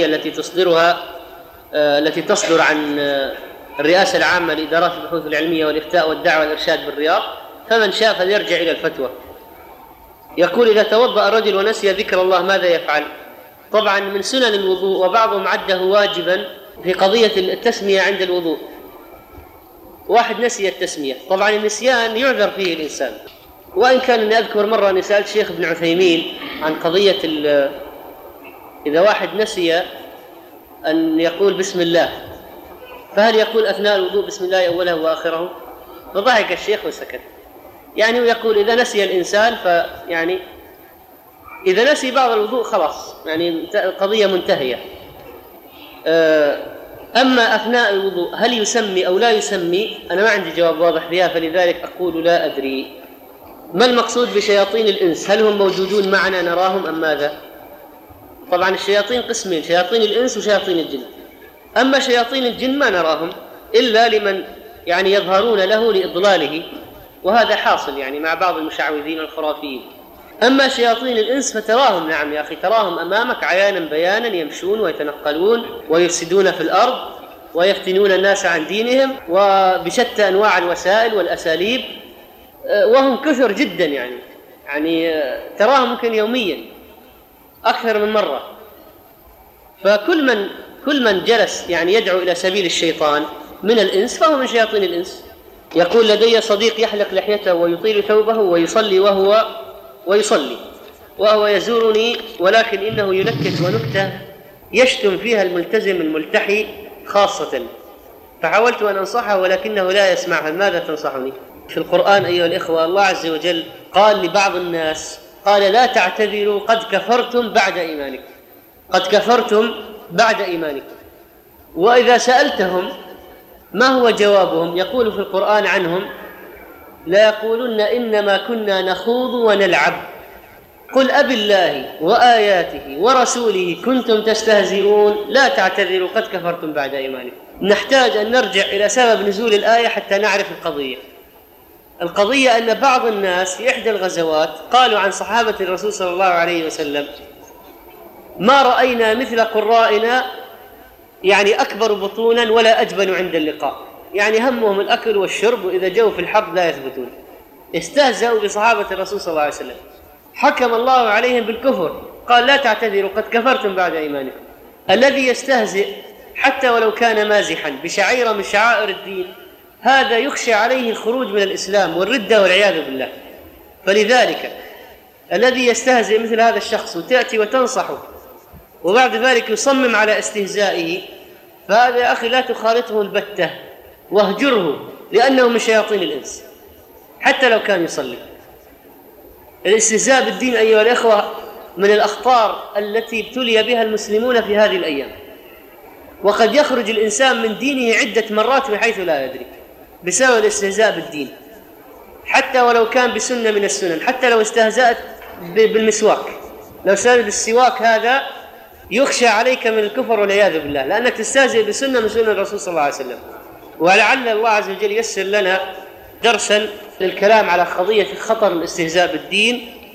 التي تصدر عن الرئاسة العامة لإدارات البحوث العلمية والإفتاء والدعوة والإرشاد بالرياض، فمن شاء فليرجع إلى الفتوى. يقول إذا توضأ الرجل ونسي ذكر الله ماذا يفعل؟ طبعا من سنن الوضوء، وبعضهم عده واجبا في قضية التسمية عند الوضوء. واحد نسي التسمية، طبعا النسيان يعذر فيه الإنسان، وإن كان أني أذكر مرة أني سألت شيخ ابن عثيمين عن قضية إذا واحد نسي أن يقول بسم الله، فهل يقول أثناء الوضوء بسم الله أوله وآخره؟ فضحك الشيخ وسكت. يعني يقول إذا نسي الإنسان فيعني إذا نسي بعض الوضوء خلاص، يعني القضية منتهية. أما أثناء الوضوء هل يسمي أو لا يسمي، أنا ما عندي جواب واضح فيها، فلذلك أقول لا أدري. ما المقصود بشياطين الإنس؟ هل هم موجودون معنا نراهم أم ماذا؟ طبعا الشياطين قسمين، شياطين الإنس وشياطين الجن. أما شياطين الجن ما نراهم إلا لمن يعني يظهرون له لإضلاله، وهذا حاصل يعني مع بعض المشعوذين الخرافيين. أما شياطين الإنس فتراهم، نعم يا أخي تراهم أمامك عيانا بيانا، يمشون ويتنقلون ويفسدون في الأرض ويفتنون الناس عن دينهم وبشتى أنواع الوسائل والأساليب، وهم كثر جدا يعني تراهم ممكن يوميا أكثر من مرة. فكل من جلس يعني يدعو إلى سبيل الشيطان من الإنس فهو من شياطين الإنس. يقول لدي صديق يحلق لحيته ويطيل ثوبه ويصلي وهو يزورني، ولكن إنه ينكت ونكتة يشتم فيها الملتزم الملتحي خاصة، فحاولت أن أنصحه ولكنه لا يسمعها. ماذا تنصحني؟ في القرآن أيها الإخوة الله عز وجل قال لبعض الناس، قال لا تعتذروا قد كفرتم بعد إيمانكم، قد كفرتم بعد إيمانكم. وإذا سألتهم ما هو جوابهم؟ يقول في القرآن عنهم لا يقولون إنما كنا نخوض ونلعب، قل أب الله وآياته ورسوله كنتم تستهزئون لا تعتذروا قد كفرتم بعد إيمانكم. نحتاج أن نرجع إلى سبب نزول الآية حتى نعرف القضية أن بعض الناس في إحدى الغزوات قالوا عن صحابة الرسول صلى الله عليه وسلم ما رأينا مثل قرائنا، يعني أكبر بطونا ولا أجبن عند اللقاء، يعني همهم الأكل والشرب، وإذا جو في الحرب لا يثبتون. استهزأوا بصحابة الرسول صلى الله عليه وسلم، حكم الله عليهم بالكفر، قال لا تعتذروا قد كفرتم بعد إيمانكم. الذي يستهزئ حتى ولو كان مازحا بشعيرة من شعائر الدين هذا يخشى عليه الخروج من الإسلام والردة والعياذ بالله. فلذلك الذي يستهزئ مثل هذا الشخص وتأتي وتنصحه وبعد ذلك يصمم على استهزائه، فهذا يا أخي لا تخالطه البتة واهجره، لأنه من شياطين الإنس حتى لو كان يصلي. الاستهزاء بالدين أيها الأخوة من الأخطار التي ابتلي بها المسلمون في هذه الأيام، وقد يخرج الإنسان من دينه عدة مرات من حيث لا يدري بسبب الاستهزاء بالدين، حتى ولو كان بسنة من السنن. حتى لو استهزأت بالمسواك، لو استهزأت السواك هذا يخشى عليك من الكفر والعياذ بالله، لأنك تستهزئ بسنة من سنن الرسول صلى الله عليه وسلم. ولعل الله عز وجل يسر لنا درسا للكلام على قضية خطر الاستهزاء بالدين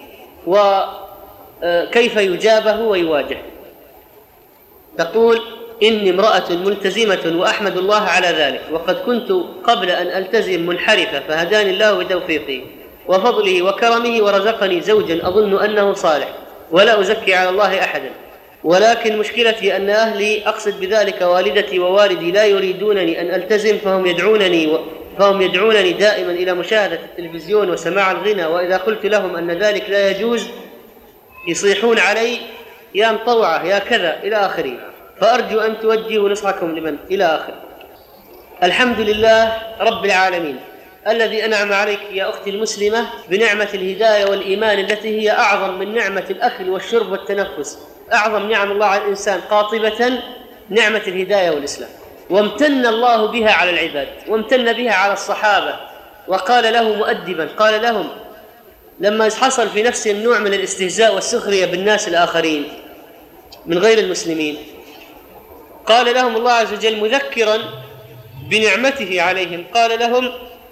وكيف يجابه ويواجه. تقول: إني امرأة ملتزمة وأحمد الله على ذلك، وقد كنت قبل أن ألتزم منحرفة، فهداني الله بتوفيقه وفضله وكرمه ورزقني زوجا أظن أنه صالح، ولا أزكي على الله أحدا، ولكن مشكلتي أن أهلي، أقصد بذلك والدتي ووالدي، لا يريدونني أن ألتزم، فهم يدعونني دائما إلى مشاهدة التلفزيون وسماع الغنى، وإذا قلت لهم أن ذلك لا يجوز يصيحون علي: يا مطوعة، يا كذا، إلى آخره. فأرجو أن توجهوا نصحكم لمن إلى آخر. الحمد لله رب العالمين الذي أنعم عليك يا أختي المسلمة بنعمة الهداية والإيمان، التي هي أعظم من نعمة الأكل والشرب والتنفس. أعظم نعم الله على الإنسان قاطبة نعمة الهداية والإسلام، وامتن الله بها على العباد، وامتن بها على الصحابة. وقال له مؤدبا، قال لهم لما حصل في نفسهم نوع من الاستهزاء والسخرية بالناس الآخرين من غير المسلمين، قال لهم الله عز وجل مذكرا بنعمته عليهم، قال لهم: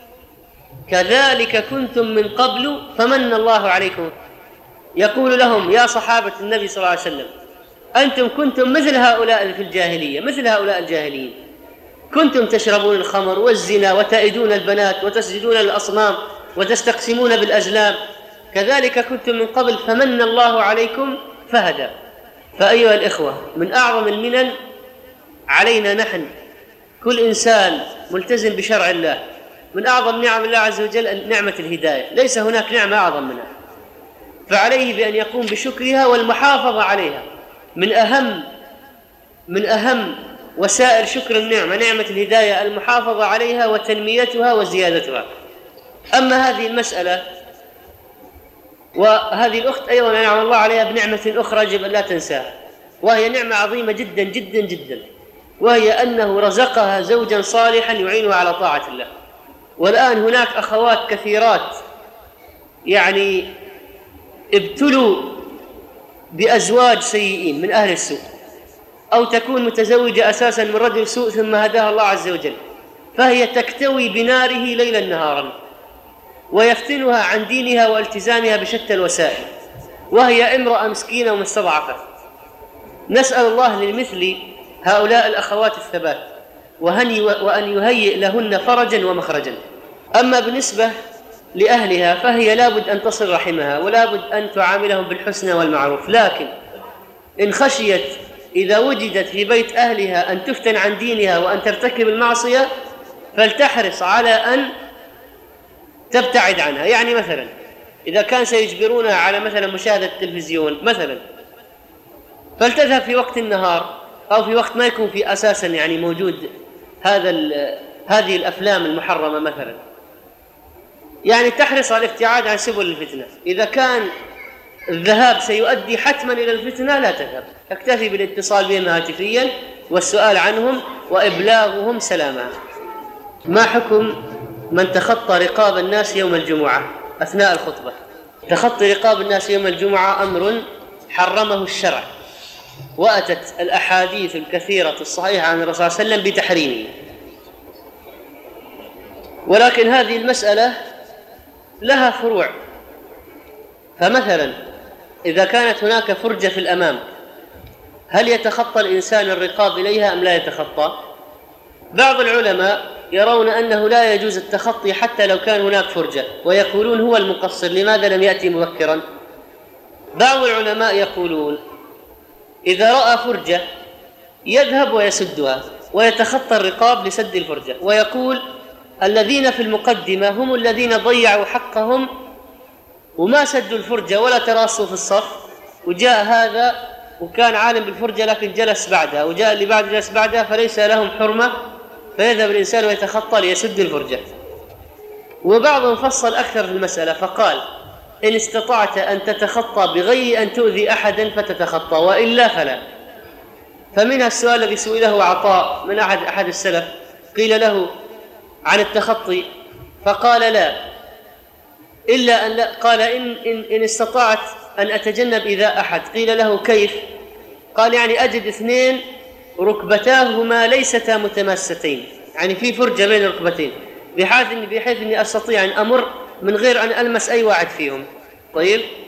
كذلك كنتم من قبل فمن الله عليكم. يقول لهم: يا صحابة النبي صلى الله عليه وسلم، أنتم كنتم مثل هؤلاء في الجاهلية، مثل هؤلاء الجاهليين، كنتم تشربون الخمر والزنا وتأيدون البنات وتسجدون للأصنام وتستقسمون بالأزلام، كذلك كنتم من قبل فمن الله عليكم فهدى. فأيها الإخوة، من أعظم المنن علينا نحن، كل إنسان ملتزم بشرع الله، من أعظم نعم الله عز وجل نعمة الهداية، ليس هناك نعمة أعظم منها، فعليه بأن يقوم بشكرها والمحافظة عليها. من أهم وسائل شكر النعمة، نعمة الهداية، المحافظة عليها وتنميتها وزيادتها. أما هذه المسألة، وهذه الأخت أيضا نعم الله عليها بنعمة أخرى يجب أن لا تنساها، وهي نعمة عظيمة جدا جدا جدا، وهي أنه رزقها زوجا صالحا يعينها على طاعة الله. والآن هناك أخوات كثيرات يعني ابتلوا بأزواج سيئين من أهل السوء، أو تكون متزوجة أساسا من رجل سوء ثم هداها الله عز وجل، فهي تكتوي بناره ليلا نهارا ويفتنها عن دينها والتزامها بشتى الوسائل، وهي امرأة مسكينة ومستضعفة. نسأل الله لمثل هؤلاء الأخوات الثبات، وأن يهيئ لهن فرجا ومخرجا. أما بالنسبة لأهلها فهي لابد أن تصل رحمها، ولابد أن تعاملهم بالحسنى والمعروف، لكن إن خشيت إذا وجدت في بيت أهلها أن تفتن عن دينها وأن ترتكب المعصية، فلتحرص على أن تبتعد عنها. يعني مثلا إذا كان سيجبرونها على مثلا مشاهدة التلفزيون مثلا، فلتذهب في وقت النهار أو في وقت ما يكون في أساسا يعني موجود هذه الأفلام المحرمة مثلا، يعني تحرص على الابتعاد عن سبل الفتنة. إذا كان الذهاب سيؤدي حتما إلى الفتنة لا تذهب، تكتفي بالاتصال بهم هاتفيا والسؤال عنهم وإبلاغهم سلامها. ما حكم من تخطى رقاب الناس يوم الجمعة أثناء الخطبة؟ تخطي رقاب الناس يوم الجمعة أمر حرمه الشرع، وأتت الأحاديث الكثيرة الصحيحة عن الرسول صلى الله عليه وسلم بتحريمه، ولكن هذه المسألة لها فروع. فمثلا إذا كانت هناك فرجة في الأمام، هل يتخطى الإنسان الرقاب إليها أم لا يتخطى؟ بعض العلماء يرون أنه لا يجوز التخطي حتى لو كان هناك فرجة، ويقولون هو المقصر لماذا لم يأتي مبكرا. بعض العلماء يقولون إذا رأى فرجة يذهب ويسدها ويتخطى الرقاب لسد الفرجة، ويقول الذين في المقدمة هم الذين ضيعوا حقهم وما سدوا الفرجة ولا تراصوا في الصف، وجاء هذا وكان عالم بالفرجة لكن جلس بعدها، وجاء اللي بعد جلس بعدها، فليس لهم حرمة، فيذهب الإنسان ويتخطى ليسد الفرجة. وبعضهم فصل أكثر في المسألة فقال إن استطعت أن تتخطى بغير أن تؤذي أحدا فتتخطى، وإلا فلا. فمنها السؤال الذي سئله عطاء من أحد السلف، قيل له عن التخطي فقال لا، إلا أن لا، قال إن استطعت أن أتجنب إذا أحد. قيل له كيف؟ قال يعني أجد اثنين ركبتاهما ليستا متماستين، يعني في فرجة بين الركبتين، بحيث أني أستطيع أن أمر من غير أن ألمس أي واحد فيهم. طيب،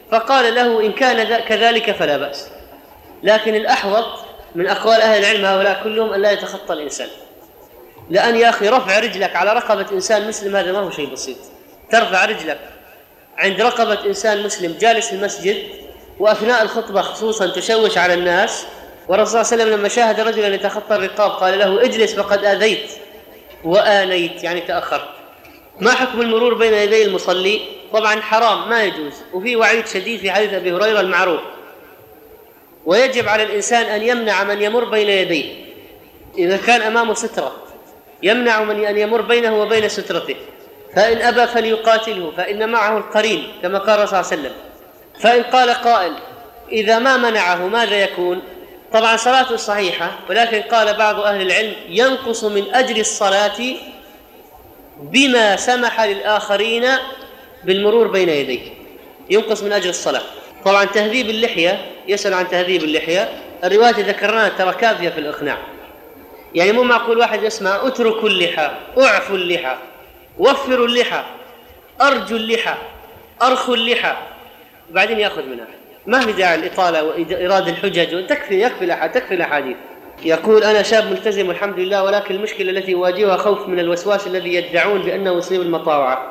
فقال له: إن كان كذلك فلا بأس، لكن الأحوط من أقوال أهل العلم هؤلاء كلهم أن لا يتخطى الإنسان، لأن يا أخي رفع رجلك على رقبة إنسان مسلم هذا ما هو شيء بسيط. ترفع رجلك عند رقبة إنسان مسلم جالس في المسجد وأثناء الخطبة خصوصا تشوش على الناس، والرسول صلى الله عليه وسلم لما شاهد رجلا يتخطى الرقاب قال له: اجلس فقد آذيت وآنيت، يعني تأخرت. ما حكم المرور بين يدي المصلي؟ طبعا حرام، ما يجوز، وفي وعيد شديد في حديث أبي هريرة المعروف. ويجب على الإنسان أن يمنع من يمر بين يديه، إذا كان أمامه سترة يمنع من أن يمر بينه وبين سترته، فإن أبى فليقاتله فإن معه القرين كما قال الرسول صلى الله عليه وسلم. فإن قال قائل: إذا ما منعه ماذا يكون؟ طبعا صلاته صحيحة، ولكن قال بعض أهل العلم: ينقص من أجر الصلاة بما سمح للآخرين بالمرور بين يديه، ينقص من أجر الصلاة. طبعا تهذيب اللحية، يسأل عن تهذيب اللحية، الروايات ذكرناها ترى كافية في الإقناع، يعني مو معقول واحد يسمع: اتركوا اللحى، اعفوا اللحى، وفروا اللحى، أرجوا اللحى، أرخوا اللحى، وبعدين يأخذ منها. ما في داعي الإطالة وإيراد الحجج، تكفي الأحاديث. يقول: أنا شاب ملتزم والحمد لله، ولكن المشكلة التي أواجهها خوف من الوسواس الذي يدعون بأنه يصيب المطاوعة.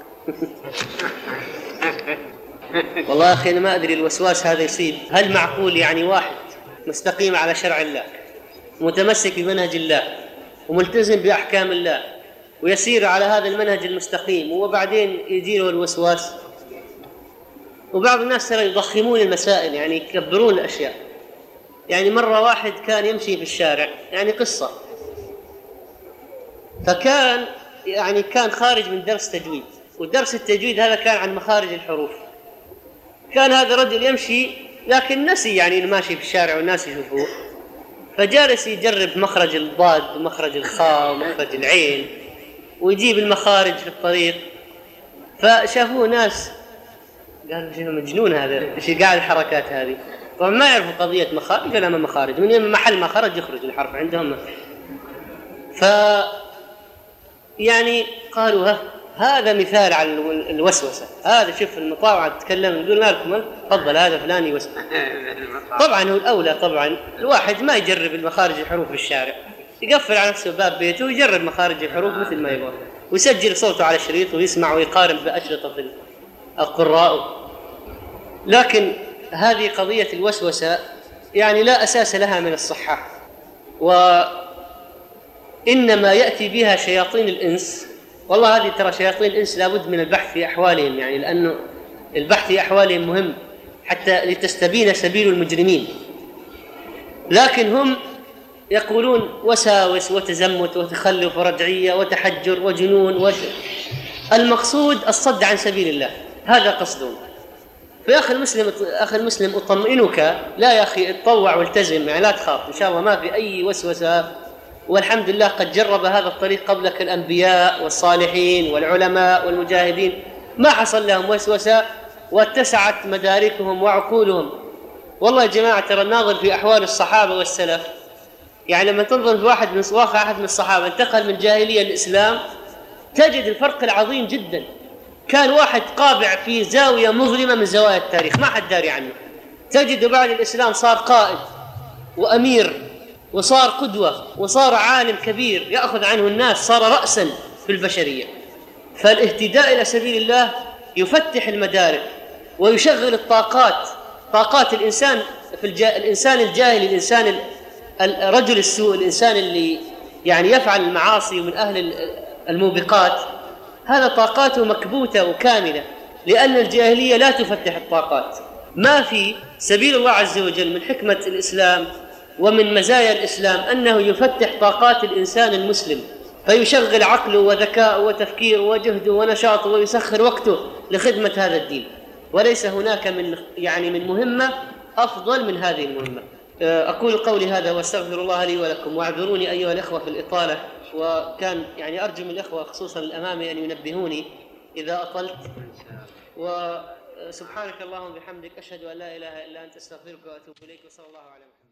والله أخي أنا ما أدري الوسواس هذا يصيب، هل معقول يعني واحد مستقيم على شرع الله متمسك بمنهج الله وملتزم بأحكام الله ويسير على هذا المنهج المستقيم وبعدين يجيله الوسواس؟ وبعض الناس ترى يضخمون المسائل، يعني يكبرون الأشياء. يعني مرة واحد كان يمشي في الشارع، يعني قصة، فكان كان خارج من درس تجويد، ودرس التجويد هذا كان عن مخارج الحروف. كان هذا الرجل يمشي لكن نسي يعني إنه ماشي في الشارع والناس يشوفوه، فجالس يجرب مخرج الضاد ومخرج الخاء ومخرج العين ويجيب المخارج في الطريق. فشافوه ناس قالوا: شنو مجنون هذا، ايش قاعد الحركات هذه؟ طبعا ما يعرفوا قضية مخارج ولا ما مخارج، من محل ما خرج يخرج الحرف عندهم. يعني قالوا: هذا مثال على الوسوسة، هذا شوف المطاوعة تتكلم قلنا لكم تفضل هذا فلان يوسوس. طبعا هو الأولى طبعا الواحد ما يجرب المخارج الحروف في الشارع، يقفل على نفسه باب بيته ويجرب مخارج الحروف مثل ما يبغى، ويسجل صوته على شريط ويسمع ويقارن بأشرطة القراء. لكن هذه قضية الوسوسة يعني لا أساس لها من الصحة، وإنما يأتي بها شياطين الإنس. والله هذه ترى شياطين الإنس لابد من البحث في أحوالهم، يعني لأنه البحث في أحوالهم مهم حتى لتستبين سبيل المجرمين. لكن هم يقولون وساوس وتزمت وتخلف ورجعية وتحجر وجنون المقصود الصد عن سبيل الله، هذا قصدهم. فيا أخي المسلم أطمئنك، لا يا أخي اتطوع والتزم، يعني لا تخاف إن شاء الله ما في أي وسوسة، والحمد لله قد جرب هذا الطريق قبلك الأنبياء والصالحين والعلماء والمجاهدين، ما حصل لهم وسوسة واتسعت مداركهم وعقولهم. والله يا جماعة ترى الناظر في أحوال الصحابة والسلف، يعني لما تنظر في واحد من الصحابة انتقل من جاهلية للإسلام تجد الفرق العظيم جدا. كان واحد قابع في زاوية مظلمة من زوايا التاريخ ما حد داري عنه، تجد بعد الإسلام صار قائد وأمير وصار قدوة وصار عالم كبير يأخذ عنه الناس، صار رأسا في البشرية. فالاهتداء إلى سبيل الله يفتح المدارك ويشغل طاقات الإنسان الإنسان الجاهل، الإنسان الرجل السوء، الإنسان اللي يعني يفعل المعاصي ومن أهل الموبقات، هذا طاقاته مكبوتة وكاملة، لأن الجاهلية لا تفتح الطاقات. ما في سبيل الله عز وجل من حكمة الإسلام ومن مزايا الإسلام أنه يفتح طاقات الإنسان المسلم، فيشغل عقله وذكاءه وتفكيره وجهده ونشاطه ويسخر وقته لخدمة هذا الدين، وليس هناك من مهمة أفضل من هذه المهمة. أقول قولي هذا واستغفر الله لي ولكم، واعذروني أيها الأخوة في الإطالة، وكان يعني أرجو من الأخوة خصوصا الأمامي أن ينبهوني إذا أطلت. وسبحانك اللهم وبحمدك أشهد أن لا إله إلا أنت أستغفرك وأتوب إليك، وصلى الله على محمد.